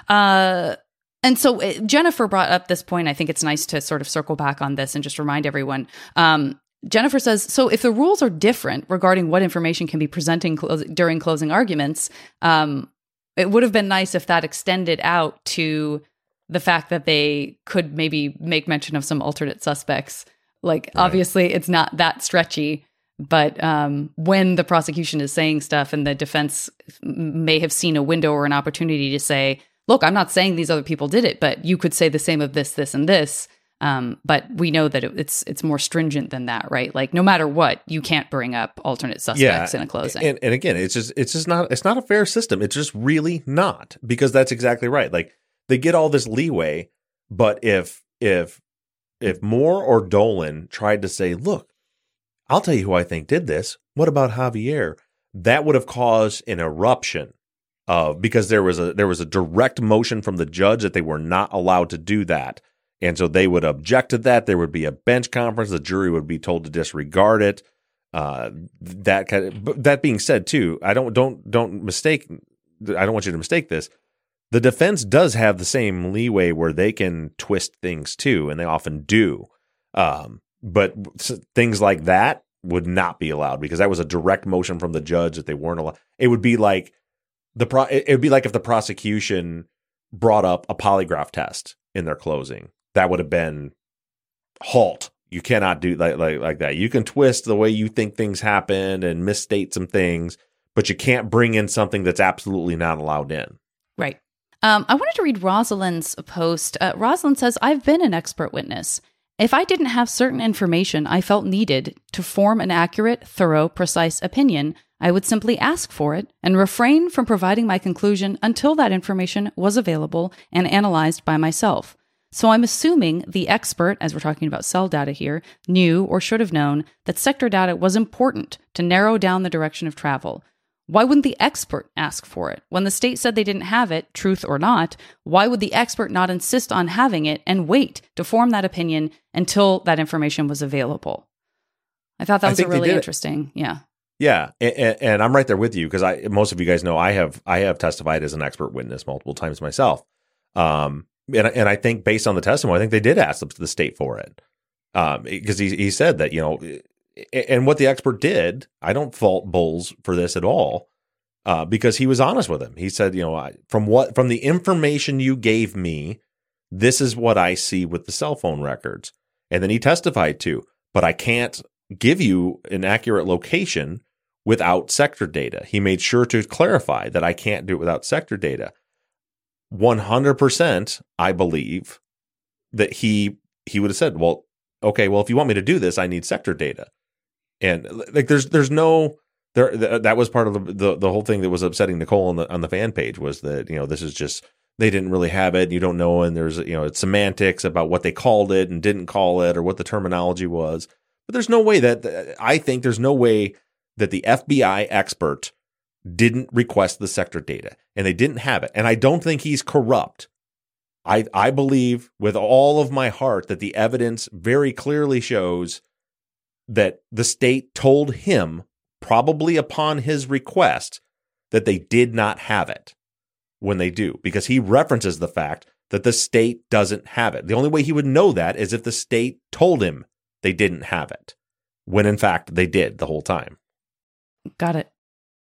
Uh, and so uh, Jennifer brought up this point. I think it's nice to sort of circle back on this and just remind everyone. Um, Jennifer says, so if the rules are different regarding what information can be presenting clo- during closing arguments, um, it would have been nice if that extended out to the fact that they could maybe make mention of some alternate suspects. Like, Right. obviously, it's not that stretchy. But um, when the prosecution is saying stuff and the defense may have seen a window or an opportunity to say, look, I'm not saying these other people did it, but you could say the same of this, this, and this. Um, but we know that it, it's it's more stringent than that, right? Like no matter what, you can't bring up alternate suspects in a closing. And, and again, it's just it's just not it's not a fair system. It's just really not, because that's exactly right. Like they get all this leeway, but if if if Moore or Dolan tried to say, look, I'll tell you who I think did this. What about Javier? That would have caused an eruption of, because there was a there was a direct motion from the judge that they were not allowed to do that. And so they would object to that. There would be a bench conference. The jury would be told to disregard it. Uh, that kind of, but that being said, too, I don't don't don't mistake. I don't want you to mistake this. The defense does have the same leeway where they can twist things too, and they often do. Um, but things like that would not be allowed, because that was a direct motion from the judge that they weren't allowed. It would be like the pro. It would be like if the prosecution brought up a polygraph test in their closing. That would have been halt. You cannot do like, like like that. You can twist the way you think things happened and misstate some things, but you can't bring in something that's absolutely not allowed in. Right. Um, I wanted to read Rosalind's post. Uh, Rosalind says, I've been an expert witness. If I didn't have certain information I felt needed to form an accurate, thorough, precise opinion, I would simply ask for it and refrain from providing my conclusion until that information was available and analyzed by myself. So I'm assuming the expert, as we're talking about cell data here, knew or should have known that sector data was important to narrow down the direction of travel. Why wouldn't the expert ask for it? When the state said they didn't have it, truth or not, why would the expert not insist on having it and wait to form that opinion until that information was available? I thought that was a really interesting, yeah. Yeah, and, and I'm right there with you because I most of you guys know I have I have testified as an expert witness multiple times myself, um, and and I think based on the testimony, I think they did ask the, the state for it um, because he he said that, you know, and what the expert did, I don't fault Bowles for this at all uh, because he was honest with him. He said, you know, I, from what from the information you gave me, this is what I see with the cell phone records, and then he testified to, but I can't give you an accurate location without sector data. He made sure to clarify that I can't do it without sector data. one hundred percent, I believe that he he would have said, well, okay, well, if you want me to do this, I need sector data. And like, there's there's no there. That was part of the, the the whole thing that was upsetting Nicole on the on the fan page was that, you know, this is just, they didn't really have it. And you don't know. And there's, you know, it's semantics about what they called it and didn't call it or what the terminology was. But there's no way that, I think there's no way that the F B I expert didn't request the sector data and they didn't have it. And I don't think he's corrupt. I I believe with all of my heart that the evidence very clearly shows that the state told him, probably upon his request, that they did not have it when they do, because he references the fact that the state doesn't have it. The only way he would know that is if the state told him they didn't have it, when in fact they did the whole time. Got it.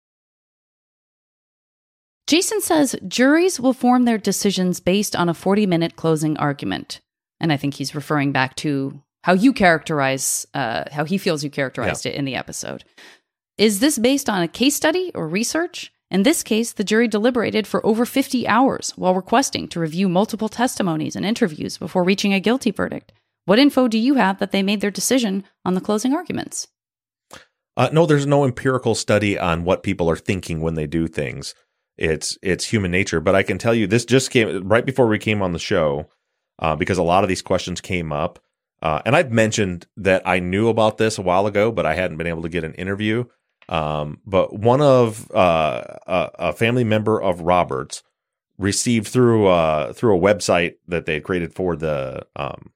Jason says juries will form their decisions based on a forty-minute closing argument. And I think he's referring back to how you characterize, uh, how he feels you characterized yeah. it in the episode. Is this based on a case study or research? In this case, the jury deliberated for over fifty hours while requesting to review multiple testimonies and interviews before reaching a guilty verdict. What info do you have that they made their decision on the closing arguments? Uh, no, there's no empirical study on what people are thinking when they do things. It's it's human nature. But I can tell you, this just came right before we came on the show, uh, because a lot of these questions came up. Uh, and I've mentioned that I knew about this a while ago, but I hadn't been able to get an interview. Um, but one of uh, a, a family member of Roberts received through uh, through a website that they had created for the um,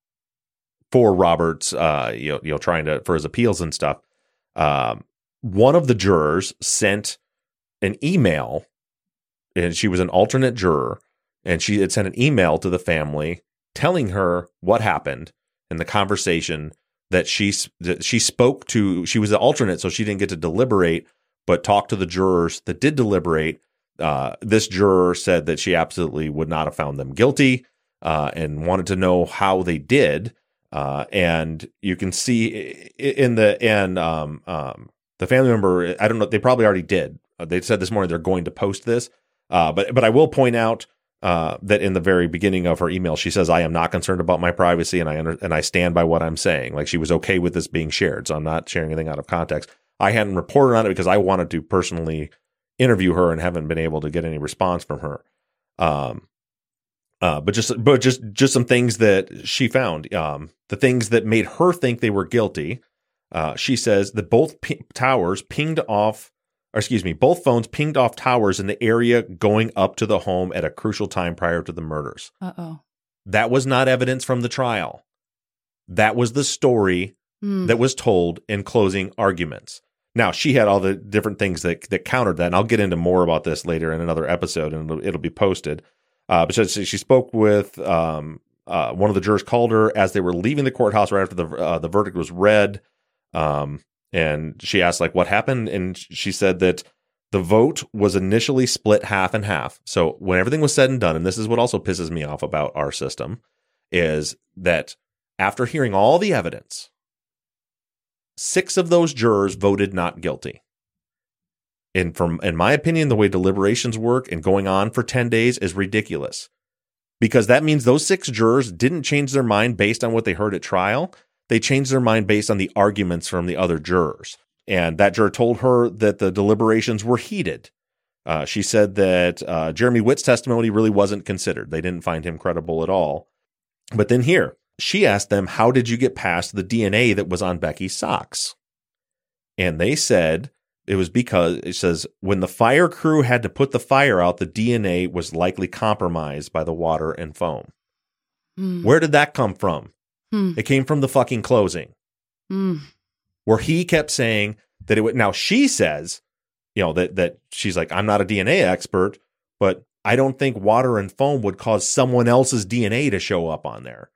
for Roberts, uh, you know, you know, trying to for his appeals and stuff. Um, one of the jurors sent an email, and she was an alternate juror, and she had sent an email to the family telling her what happened in the conversation that she that she spoke to. She was the alternate, so she didn't get to deliberate, but talked to the jurors that did deliberate. Uh, this juror said that she absolutely would not have found them guilty, uh, and wanted to know how they did. Uh, and you can see in the and um, um, the family member, I don't know, they probably already did. Uh, they said this morning they're going to post this, uh, but but I will point out uh, that in the very beginning of her email, she says, "I am not concerned about my privacy, and I under, and I stand by what I'm saying." Like, she was okay with this being shared, so I'm not sharing anything out of context. I hadn't reported on it because I wanted to personally interview her and haven't been able to get any response from her. Um, Uh, but just, but just, just some things that she found. Um, the things that made her think they were guilty. Uh, she says that both p- towers pinged off, or excuse me, both phones pinged off towers in the area going up to the home at a crucial time prior to the murders. Uh-oh. That was not evidence from the trial. That was the story mm. that was told in closing arguments. Now, she had all the different things that that countered that, and I'll get into more about this later in another episode, and it'll, it'll be posted. Uh, but she, she spoke with um, uh, one of the jurors, called her as they were leaving the courthouse right after the uh, the verdict was read, um, and she asked, like, what happened, and she said that the vote was initially split half and half. So when everything was said and done, and this is what also pisses me off about our system, is that after hearing all the evidence, six of those jurors voted not guilty. And from, in my opinion, the way deliberations work and going on for ten days is ridiculous, because that means those six jurors didn't change their mind based on what they heard at trial. They changed their mind based on the arguments from the other jurors. And that juror told her that the deliberations were heated. Uh, she said that uh, Jeremy Witt's testimony really wasn't considered. They didn't find him credible at all. But then here, she asked them, how did you get past the D N A that was on Becky's socks? And they said, it was because it says when the fire crew had to put the fire out, the D N A was likely compromised by the water and foam. Mm. Where did that come from? Mm. It came from the fucking closing, mm. where he kept saying that it would. Now she says, you know, that that she's like, I'm not a D N A expert, but I don't think water and foam would cause someone else's D N A to show up on there.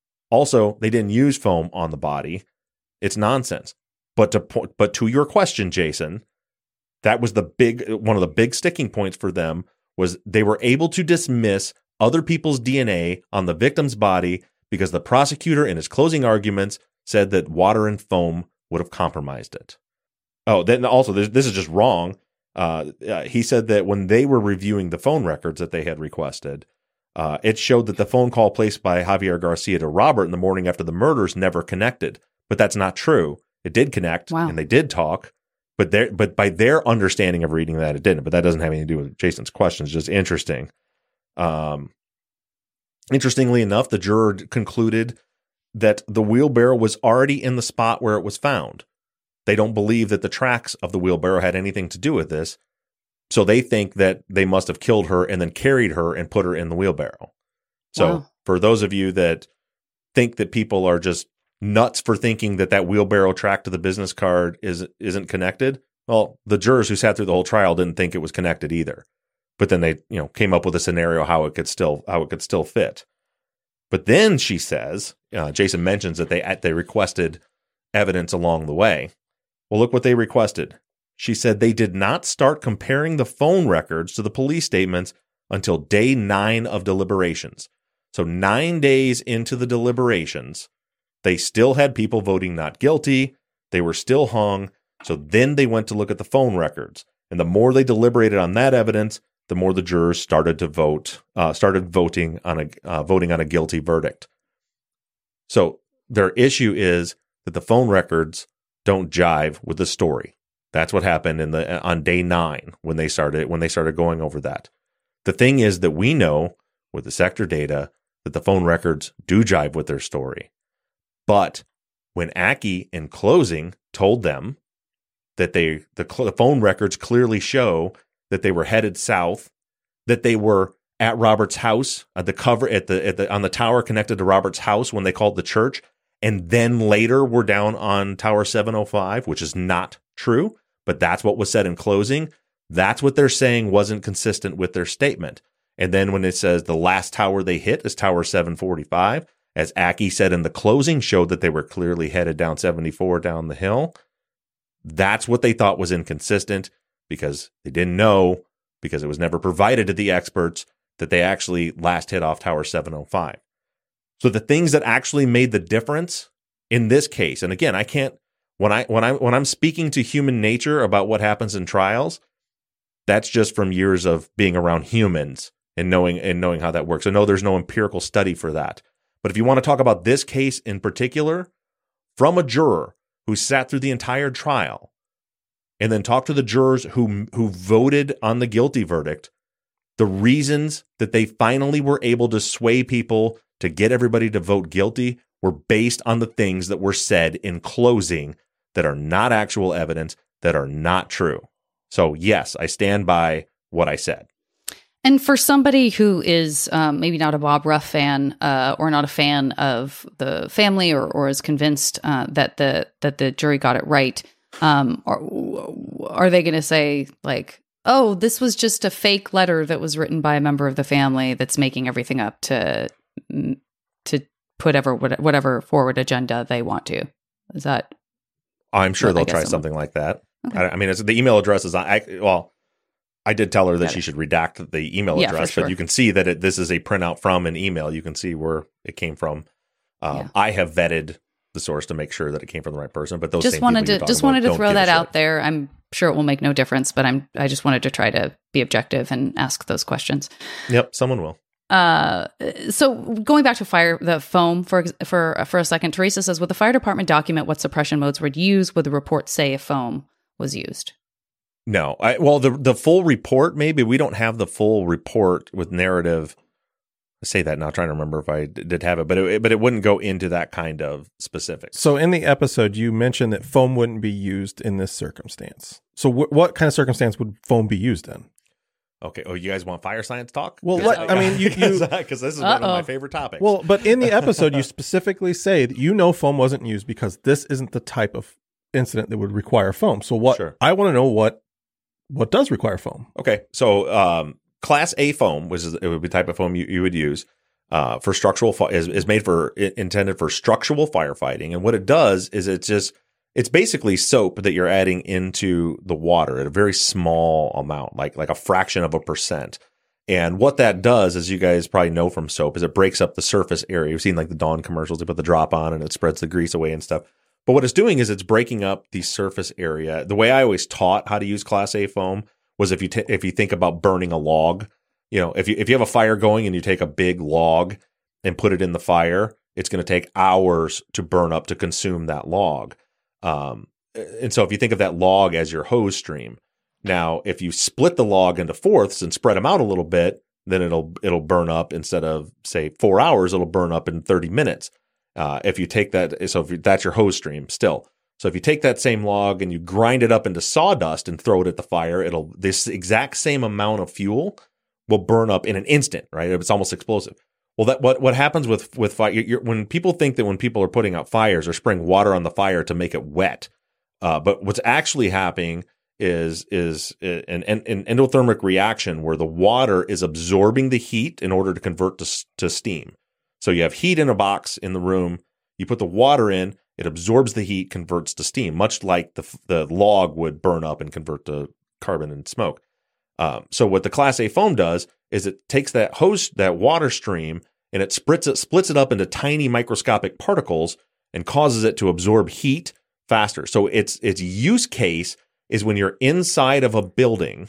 Also, they didn't use foam on the body. It's nonsense. But to po- but to your question, Jason, that was the big one of the big sticking points for them was they were able to dismiss other people's D N A on the victim's body because the prosecutor in his closing arguments said that water and foam would have compromised it. Oh, then also this is just wrong. Uh, uh, he said that when they were reviewing the phone records that they had requested, uh, it showed that the phone call placed by Javier Garcia to Robert in the morning after the murders never connected. But that's not true. It did connect, wow. and they did talk, but their but by their understanding of reading that, it didn't. But that doesn't have anything to do with Jason's questions. Just interesting. Um, interestingly enough, the juror concluded that the wheelbarrow was already in the spot where it was found. They don't believe that the tracks of the wheelbarrow had anything to do with this, so they think that they must have killed her and then carried her and put her in the wheelbarrow. So wow. for those of you that think that people are just nuts for thinking that that wheelbarrow track to the business card is, isn't connected. Well, the jurors who sat through the whole trial didn't think it was connected either. But then they, you know, came up with a scenario how it could still how it could still fit. But then she says, uh, Jason mentions that they they requested evidence along the way. Well, look what they requested. She said they did not start comparing the phone records to the police statements until day nine of deliberations. So nine days into the deliberations, they still had people voting not guilty. They were still hung. So then they went to look at the phone records. And the more they deliberated on that evidence, the more the jurors started to vote, uh, started voting on a uh, voting on a guilty verdict. So their issue is that the phone records don't jive with the story. That's what happened in the on day nine when they started when they started going over that. The thing is that we know with the sector data that the phone records do jive with their story. But when Aki in closing told them that they the, the phone records clearly show that they were headed south, that they were at Robert's house at the cover at the at the on the tower connected to Robert's house when they called the church, and then later were down on Tower seven oh five, which is not true, but that's what was said in closing. That's what they're saying wasn't consistent with their statement. And then when it says the last tower they hit is Tower seven forty-five, as Aki said in the closing, showed that they were clearly headed down seventy-four down the hill. That's what they thought was inconsistent because they didn't know, because it was never provided to the experts, that they actually last hit off Tower seven oh five. So the things that actually made the difference in this case, and again, I can't, when I when I when I'm speaking to human nature about what happens in trials, that's just from years of being around humans and knowing and knowing how that works. I know there's no empirical study for that. But if you want to talk about this case in particular, from a juror who sat through the entire trial and then talked to the jurors who who voted on the guilty verdict, the reasons that they finally were able to sway people to get everybody to vote guilty were based on the things that were said in closing that are not actual evidence, that are not true. So yes, I stand by what I said. And for somebody who is um, maybe not a Bob Ruff fan uh, or not a fan of the family, or, or is convinced uh, that the that the jury got it right, um, are, are they going to say like, "Oh, this was just a fake letter that was written by a member of the family that's making everything up to to put ever whatever forward agenda they want to"? Is that? I'm sure they'll try something like that. Okay. I, I mean, it's, the email address is I well. I did tell her that she should redact the email yeah, address, sure. but you can see that it, this is a printout from an email. You can see where it came from. Um, yeah. I have vetted the source to make sure that it came from the right person. But those just same wanted to just wanted about, to throw that out there. I'm sure it will make no difference, but I'm I just wanted to try to be objective and ask those questions. Yep, someone will. Uh, so going back to fire the foam for for for a second, Teresa says, would the fire department document what suppression modes were used? Would the report say if foam was used? No, I, well, the the full report, maybe we don't have the full report with narrative I say that now, trying to remember if I did have it, but it, but it wouldn't go into that kind of specifics. So in the episode, you mentioned that foam wouldn't be used in this circumstance. So wh- what kind of circumstance would foam be used in? Okay. Oh, you guys want fire science talk? Well, let, I mean, you because this is Uh-oh. one of my favorite topics. Well, but in the episode, you specifically say that you know foam wasn't used because this isn't the type of incident that would require foam. So what? Sure. I want to know what what does require foam. Okay. So um, Class A foam, which is it would be the type of foam you, you would use uh, for structural fi- is is made for intended for structural firefighting, and what it does is it's just it's basically soap that you're adding into the water at a very small amount, like like a fraction of a percent. And what that does, as you guys probably know from soap, is it breaks up the surface area. You've seen like the Dawn commercials; they put the drop on and it spreads the grease away and stuff. But what it's doing is it's breaking up the surface area. The way I always taught how to use Class A foam was if you t- if you think about burning a log, you know, if you if you have a fire going and you take a big log and put it in the fire, it's going to take hours to burn up to consume that log. Um, and so if you think of that log as your hose stream, now if you split the log into fourths and spread them out a little bit, then it'll it'll burn up instead of say four hours, it'll burn up in thirty minutes. Uh, if you take that, so if you, that's your hose stream still. So if you take that same log and you grind it up into sawdust and throw it at the fire, it'll this exact same amount of fuel will burn up in an instant, right? It's almost explosive. Well, that what what happens with with fire? You're, when people think that when people are putting out fires, they're spraying water on the fire to make it wet, uh, but what's actually happening is is an, an, an endothermic reaction where the water is absorbing the heat in order to convert to to steam. So you have heat in a box in the room. You put the water in, it absorbs the heat, converts to steam, much like the the log would burn up and convert to carbon and smoke. Um, so what the Class A foam does is it takes that hose, that water stream, and it splits it, splits it up into tiny microscopic particles and causes it to absorb heat faster. So its its use case is when you're inside of a building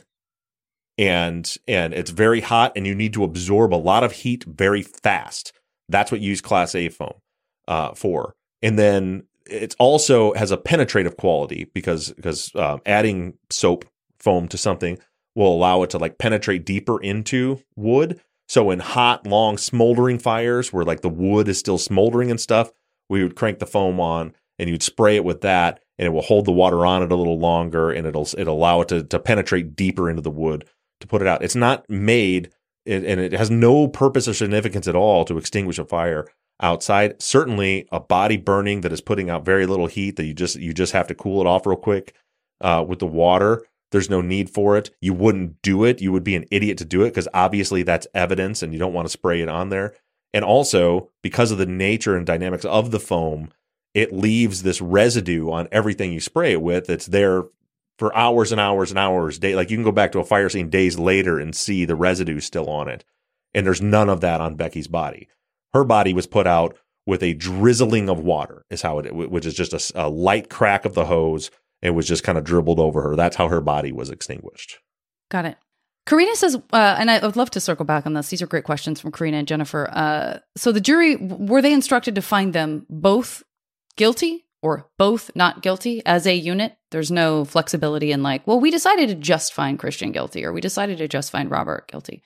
and and it's very hot and you need to absorb a lot of heat very fast. That's what you use Class A foam uh, for. And then it also has a penetrative quality because because uh, adding soap foam to something will allow it to like penetrate deeper into wood. So in hot, long, smoldering fires where like the wood is still smoldering and stuff, we would crank the foam on and you'd spray it with that, and it will hold the water on it a little longer, and it'll it'll allow it to to penetrate deeper into the wood to put it out. It's not made. It, and it has no purpose or significance at all to extinguish a fire outside. Certainly a body burning that is putting out very little heat that you just you just have to cool it off real quick uh, with the water. There's no need for it. You wouldn't do it. You would be an idiot to do it because obviously that's evidence and you don't want to spray it on there. And also because of the nature and dynamics of the foam, it leaves this residue on everything you spray it with. It's there for hours and hours and hours. Day, like you can go back to a fire scene days later and see the residue still on it. And there's none of that on Becky's body. Her body was put out with a drizzling of water, is how it, which is just a, a light crack of the hose. It was just kind of dribbled over her. That's how her body was extinguished. Got it. Karina says, uh, and I would love to circle back on this. These are great questions from Karina and Jennifer. Uh, so the jury, were they instructed to find them both guilty or both not guilty as a unit? There's no flexibility in like, well, we decided to just find Christian guilty or we decided to just find Robert guilty.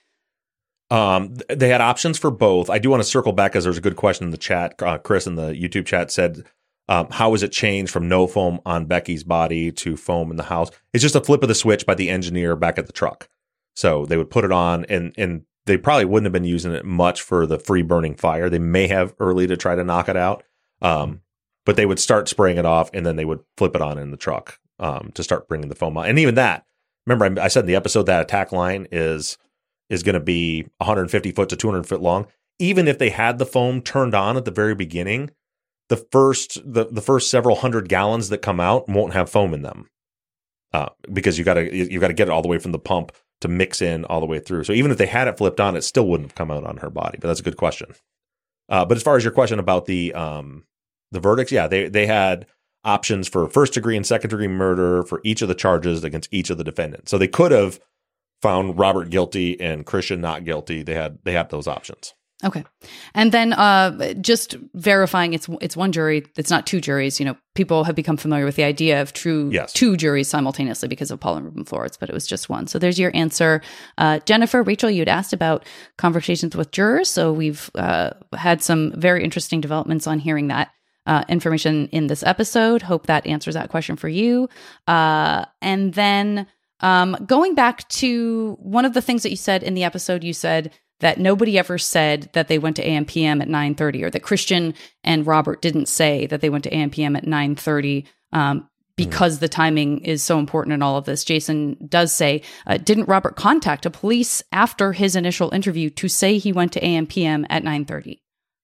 Um, they had options for both. I do want to circle back because there's a good question in the chat. Uh, Chris in the YouTube chat said, um, how was it changed from no foam on Becky's body to foam in the house? It's just a flip of the switch by the engineer back at the truck. So they would put it on and, and they probably wouldn't have been using it much for the free burning fire. They may have early to try to knock it out. Um, but they would start spraying it off and then they would flip it on in the truck um, to start bringing the foam on. And even that, remember I said in the episode that attack line is is going to be one hundred fifty foot to two hundred foot long. Even if they had the foam turned on at the very beginning, the first the, the first several hundred gallons that come out won't have foam in them uh, because you got to you got to get it all the way from the pump to mix in all the way through. So even if they had it flipped on, it still wouldn't have come out on her body. But that's a good question. Uh, but as far as your question about the um, the verdicts, yeah, they they had options for first degree and second degree murder for each of the charges against each of the defendants. So they could have found Robert guilty and Christian not guilty. They had they had those options. Okay. And then uh, just verifying it's it's one jury, it's not two juries. You know, people have become familiar with the idea of true Yes. two juries simultaneously because of Paul and Ruben Flores, but it was just one. So there's your answer. Uh, Jennifer, Rachel, you'd asked about conversations with jurors. So we've uh, had some very interesting developments on hearing that uh, information in this episode. Hope that answers that question for you. Uh, and then um, going back to one of the things that you said in the episode, you said that nobody ever said that they went to A M P M at nine thirty, or that Christian and Robert didn't say that they went to A M P M at nine thirty um, because mm. the timing is so important in all of this. Jason does say, uh, didn't Robert contact a police after his initial interview to say he went to A M P M at nine thirty?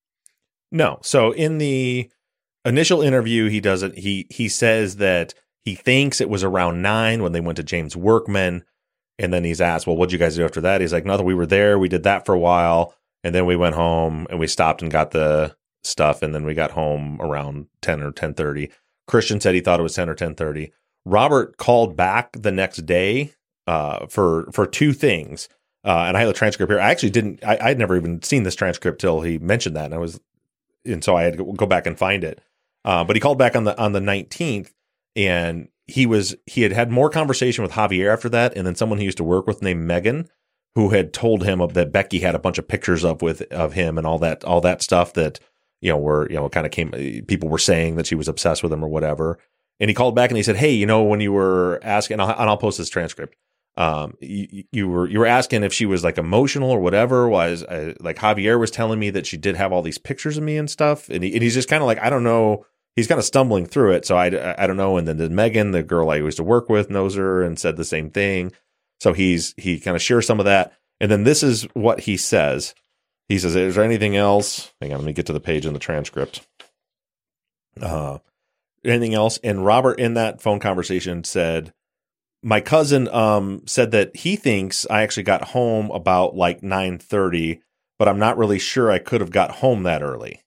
No. So in the initial interview, he doesn't. He he says that he thinks it was around nine when they went to James Workman. And then he's asked, well, what'd you guys do after that? He's like, nothing, we were there. We did that for a while. And then we went home and we stopped and got the stuff. And then we got home around ten or ten thirty. Christian said he thought it was ten or ten thirty. Robert called back the next day uh, for for two things. Uh, and I have the transcript here. I actually didn't, I I'd never even seen this transcript till he mentioned that. And I was, and so I had to go back and find it. Uh, but he called back on the on the nineteenth, and he was he had had more conversation with Javier after that, and then someone he used to work with named Megan, who had told him of that Becky had a bunch of pictures of with of him and all that all that stuff that you know were you know kind of came people were saying that she was obsessed with him or whatever. And he called back and he said, "Hey, you know when you were asking, and I'll, and I'll post this transcript. Um, you, you were you were asking if she was like emotional or whatever. Was uh, like Javier was telling me that she did have all these pictures of me and stuff, and, he, and he's just kind of like I don't know." He's kind of stumbling through it, so I, I don't know. And then the Megan, the girl I used to work with, knows her and said the same thing. So he's he kind of shares some of that. And then this is what he says. He says, "Is there anything else?" Hang on, let me get to the page in the transcript. Uh, anything else? And Robert, in that phone conversation, said, "My cousin um said that he thinks I actually got home about like nine thirty, but I'm not really sure I could have got home that early."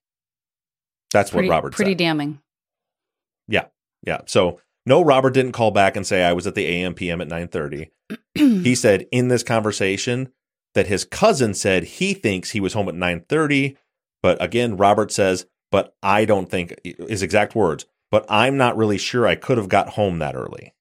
That's pretty, what Robert pretty said. Pretty damning. Yeah. Yeah. So no, Robert didn't call back and say I was at the A M P M at nine thirty. He said in this conversation that his cousin said he thinks he was home at nine thirty. But again, Robert says, but I don't think, his exact words, but I'm not really sure I could have got home that early.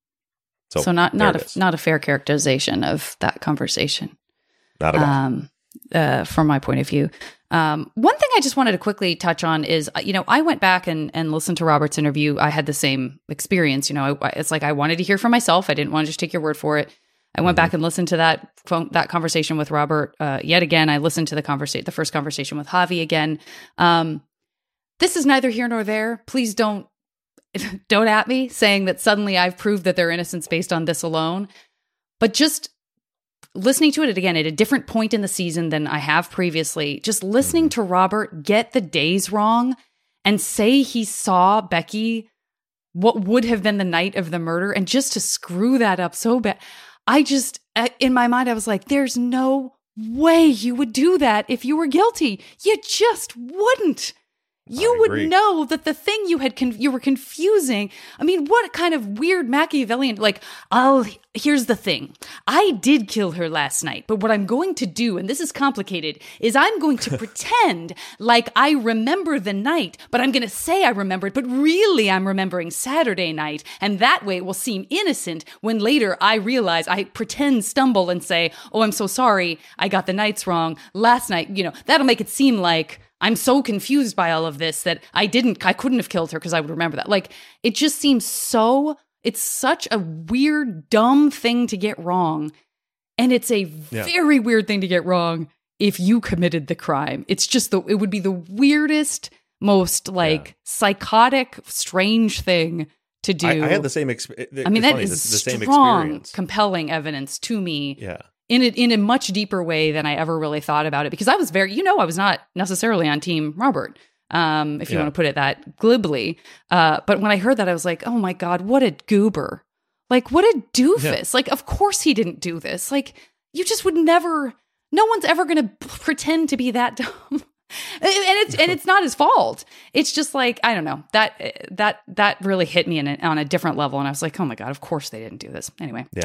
So, so not not a, not a fair characterization of that conversation. Not at all. Um, uh, from my point of view. Um, one thing I just wanted to quickly touch on is, you know, I went back and, and listened to Robert's interview. I had the same experience. You know, I, it's like I wanted to hear for myself. I didn't want to just take your word for it. I went mm-hmm. back and listened to that phone, that conversation with Robert uh, yet again. I listened to the conversation, the first conversation with Javi again. Um, this is neither here nor there. Please don't don't at me saying that suddenly I've proved that their innocence based on this alone. But just listening to it again at a different point in the season than I have previously, just listening to Robert get the days wrong and say he saw Becky what would have been the night of the murder, and just to screw that up so bad. I just, in my mind, I was like, there's no way you would do that if you were guilty. You just wouldn't. You would know that the thing you had con- you were confusing. I mean, what kind of weird Machiavellian, like, I'll, here's the thing. I did kill her last night, but what I'm going to do, and this is complicated, is I'm going to pretend like I remember the night, but I'm going to say I remembered, but really I'm remembering Saturday night, and that way it will seem innocent when later I realize, I pretend, stumble, and say, oh, I'm so sorry, I got the nights wrong last night. You know, that'll make it seem like I'm so confused by all of this that I didn't, I couldn't have killed her because I would remember that. Like, it just seems so, it's such a weird, dumb thing to get wrong. And it's a yeah. very weird thing to get wrong if you committed the crime. It's just the, it would be the weirdest, most like yeah. psychotic, strange thing to do. I, I had the same experience. I mean, that funny, is the, the same strong, experience. compelling evidence to me. Yeah. In a, in a much deeper way than I ever really thought about it, because I was very, you know, I was not necessarily on team Robert, um, if you yeah. want to put it that glibly. Uh, but when I heard that, I was like, oh my God, what a goober. Like, what a doofus. Yeah. Like, of course he didn't do this. Like, you just would never, no one's ever going to pretend to be that dumb. and it's and it's not his fault. It's just like, I don't know, that that that really hit me in a, on a different level. And I was like, oh my God, of course they didn't do this. Anyway. Yeah.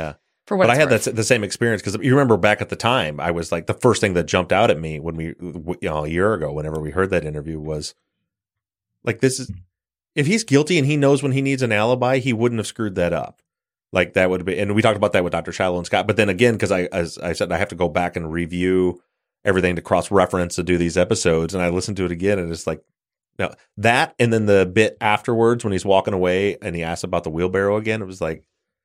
For what but I had worth. that the same experience because you remember back at the time, I was like the first thing that jumped out at me when we, you know, a year ago, whenever we heard that interview was like, this is, if he's guilty and he knows when he needs an alibi, he wouldn't have screwed that up. Like that would be, and we talked about that with Doctor Shiloh and Scott. But then again, because I, as I said, I have to go back and review everything to cross reference to do these episodes, and I listened to it again, and it's like, no, that, and then the bit afterwards when he's walking away and he asks about the wheelbarrow again, it was like,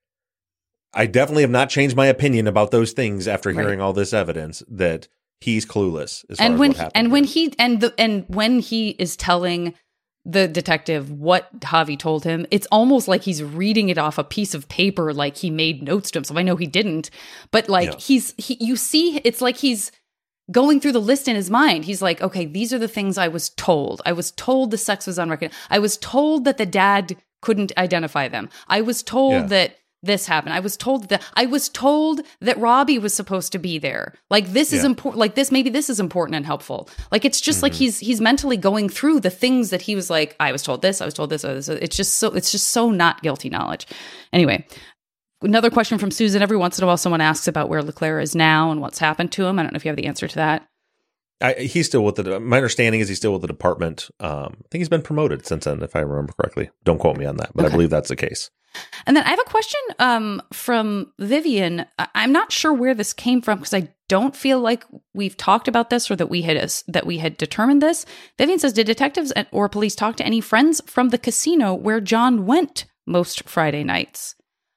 I definitely have not changed my opinion about those things after Right. hearing all this evidence that he's clueless. As and far when as what he, happened and here. when he and the and when he is telling the detective what Javi told him, it's almost like he's reading it off a piece of paper, like he made notes to himself. I know he didn't, but like Yeah. he's he, you see, it's like he's going through the list in his mind. He's like, okay, these are the things I was told. I was told the sex was unrecognized. I was told that the dad couldn't identify them. I was told Yeah. that this happened. I was told that I was told that Robbie was supposed to be there. Like this is Yeah. important. Like this, maybe this is important and helpful. Like it's just Mm-hmm. like he's he's mentally going through the things that he was like, I was told this, I was told this. I was, it's just so it's just so not guilty knowledge. Anyway, another question from Susan. Every once in a while, someone asks about where LeClaire is now and what's happened to him. I don't know if you have the answer to that. I, he's still with the. My understanding is he's still with the department. Um, I think he's been promoted since then, if I remember correctly. Don't quote me on that, but Okay. I believe that's the case. And then I have a question um, from Vivian. I- I'm not sure where this came from because I don't feel like we've talked about this or that we had that we had determined this. Vivian says, did detectives or police talk to any friends from the casino where John went most Friday nights?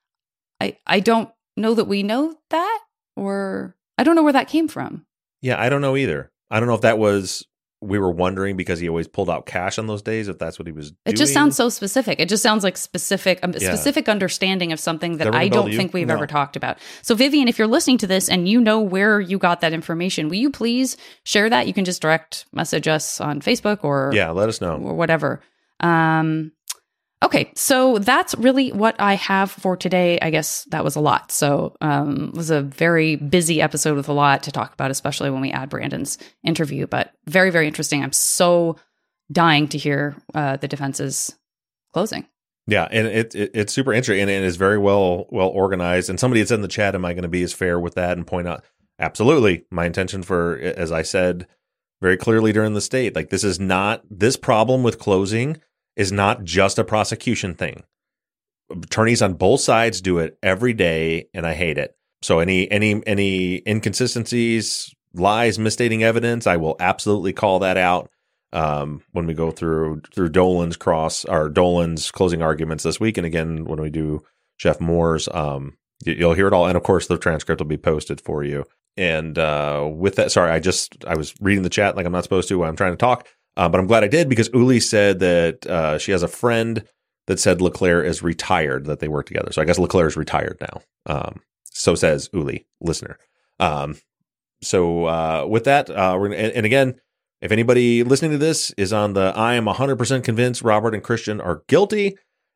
I I don't know that we know that, or I don't know where that came from. Yeah, I don't know either. I don't know if that was we were wondering because he always pulled out cash on those days. If that's what he was doing. It just sounds so specific. It just sounds like specific, a Yeah. specific understanding of something that Does that ring I a bell don't to you? think we've No. ever talked about. So, Vivian, if you're listening to this and you know where you got that information, will you please share that? You can just direct message us on Facebook or Yeah, let us know. or whatever. Um, okay, so that's really what I have for today. I guess that was a lot. So um, it was a very busy episode with a lot to talk about, especially when we add Brandon's interview. But very, very interesting. I'm so dying to hear uh, the defense's closing. Yeah, and it, it it's super interesting and it is very well well organized. And somebody had said in the chat, "Am I going to be as fair with that?" And point out, absolutely, my intention for, as I said very clearly during the state, like this is not this problem with closing is not just a prosecution thing. Attorneys on both sides do it every day, and I hate it. So any any any inconsistencies, lies, misstating evidence, I will absolutely call that out. Um, when we go through through Dolan's cross or Dolan's closing arguments this week, and again when we do Jeff Moore's, um, you, you'll hear it all, and of course the transcript will be posted for you. And uh, with that, sorry, I just I was reading the chat like I'm not supposed to while I'm trying to talk, uh, but I'm glad I did because Uli said that uh, she has a friend that said LeClaire is retired, that they work together. So I guess LeClaire is retired now. Um, so says Uli, listener. Um, so uh, with that, uh, we're gonna, and, and again. If anybody listening to this is on the I am one hundred percent convinced Robert and Christian are guilty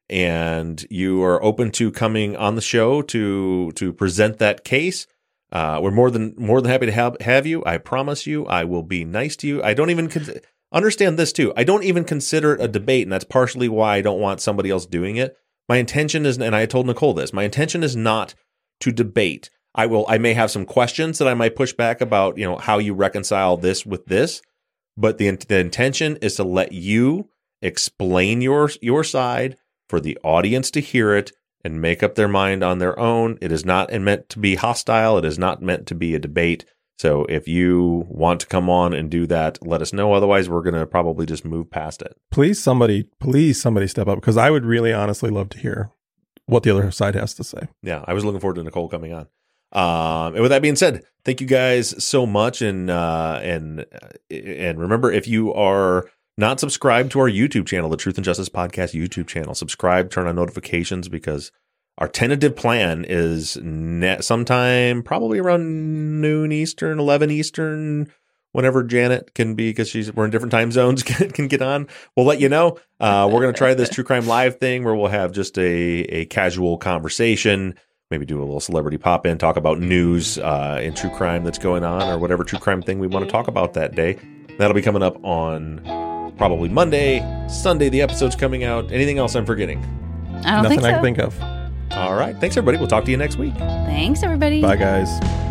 and you are open to coming on the show to to present that case, uh, we're more than more than happy to have, have you. I promise you I will be nice to you. I don't even con- understand this too. I don't even consider it a debate, and that's partially why I don't want somebody else doing it. My intention is, and I told Nicole this, my intention is not to debate. I will. I may have some questions that I might push back about, you know, how you reconcile this with this. But the, the intention is to let you explain your your side for the audience to hear it and make up their mind on their own. It is not meant to be hostile. It is not meant to be a debate. So if you want to come on and do that, let us know. Otherwise, we're going to probably just move past it. Please, somebody, please, somebody step up because I would really honestly love to hear what the other side has to say. Yeah, I was looking forward to Nicole coming on. Um, and with that being said, thank you guys so much. And, uh, and, and remember, if you are not subscribed to our YouTube channel, the Truth and Justice Podcast YouTube channel, subscribe, turn on notifications because our tentative plan is net sometime probably around noon Eastern, eleven Eastern, whenever Janet can be, because she's, we're in different time zones, can, can get on. We'll let you know. Uh, we're going to try this True Crime Live thing where we'll have just a, a casual conversation. Maybe do a little celebrity pop in, talk about news uh, in true crime that's going on or whatever true crime thing we want to talk about that day. That'll be coming up on probably Monday, Sunday. The episode's coming out. Anything else I'm forgetting? I don't Nothing think so. I can think of. All right. Thanks, everybody. We'll talk to you next week. Thanks, everybody. Bye, guys.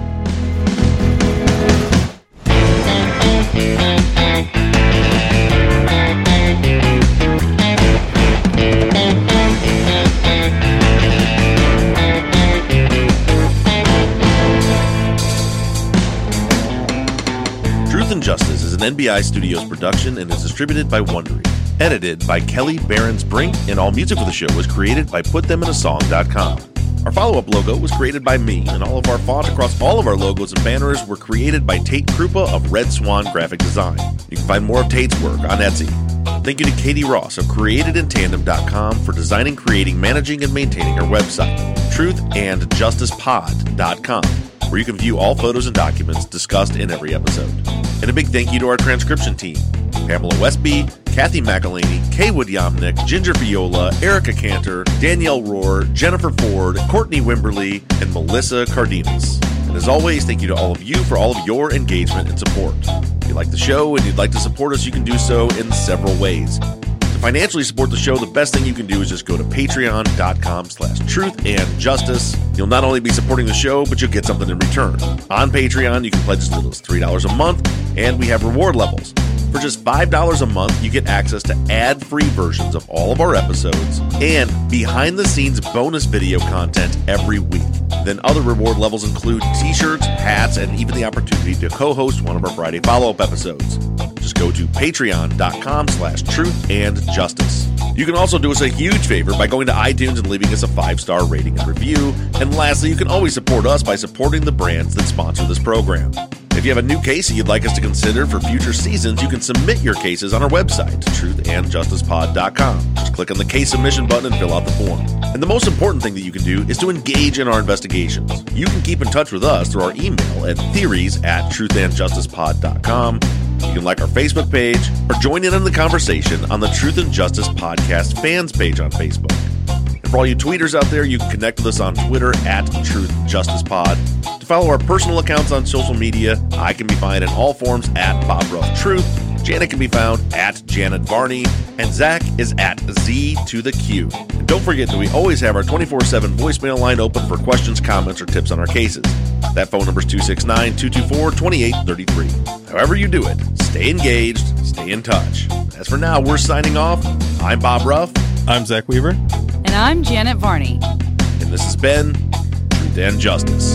Truth and Justice is an N B I Studios production and is distributed by Wondery. Edited by Kelly Behrens-Brink, and all music for the show was created by put them in a song dot com. Our follow-up logo was created by me, and all of our font across all of our logos and banners were created by Tate Krupa of Red Swan Graphic Design. You can find more of Tate's work on Etsy. Thank you to Katie Ross of created in tandem dot com for designing, creating, managing, and maintaining our website, truth and justice pod dot com, where you can view all photos and documents discussed in every episode. And a big thank you to our transcription team, Pamela Westby, Kathy McElhaney, Kaywood Yomnick, Ginger Viola, Erica Cantor, Danielle Rohr, Jennifer Ford, Courtney Wimberly, and Melissa Cardenas. And as always, thank you to all of you for all of your engagement and support. If you like the show and you'd like to support us, you can do so in several ways. To financially support the show, the best thing you can do is just go to patreon dot com slash truth and justice. You'll not only be supporting the show, but you'll get something in return. On Patreon, you can pledge as little as three dollars a month, and we have reward levels. For just five dollars a month, you get access to ad-free versions of all of our episodes and behind-the-scenes bonus video content every week. Then other reward levels include t-shirts, hats, and even the opportunity to co-host one of our Friday follow-up episodes. Just go to patreon dot com slash truth and justice. You can also do us a huge favor by going to iTunes and leaving us a five-star rating and review. And lastly, you can always support us by supporting the brands that sponsor this program. If you have a new case that you'd like us to consider for future seasons, you can submit your cases on our website, truth and justice pod dot com. Just click on the case submission button and fill out the form. And the most important thing that you can do is to engage in our investigations. You can keep in touch with us through our email at theories at truth and justice pod dot com. You can like our Facebook page or join in on the conversation on the Truth and Justice Podcast fans page on Facebook. And for all you tweeters out there, you can connect with us on Twitter at Truth Justice Pod. To follow our personal accounts on social media, I can be found in all forms at Bob Ruff Truth. Janet can be found at Janet Varney, and Zach is at Z to the Q. And don't forget that we always have our twenty-four seven voicemail line open for questions, comments, or tips on our cases. That phone number is two six nine, two two four, two eight three three. However you do it, stay engaged, stay in touch. As for now, we're signing off. I'm Bob Ruff. I'm Zach Weaver. And I'm Janet Varney. And this has been Truth and Justice.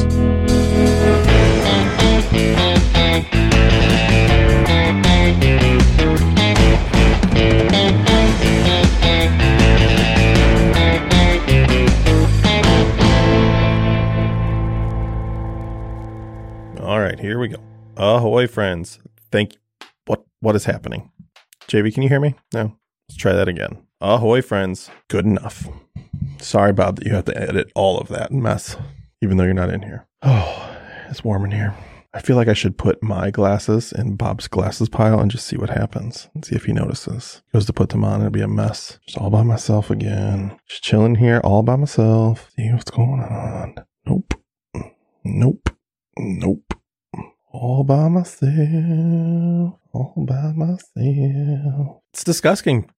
All right, here we go. Ahoy, friends. Thank you. What, what is happening? J V, can you hear me? No? Let's try that again. Ahoy, friends. Good enough. Sorry, Bob, that you have to edit all of that mess, even though you're not in here. Oh, it's warm in here. I feel like I should put my glasses in Bob's glasses pile and just see what happens and see if he notices. He goes to put them on, it'll be a mess. Just all by myself again. Just chilling here all by myself. See what's going on. Nope. Nope. Nope. All by myself. All by myself. It's disgusting.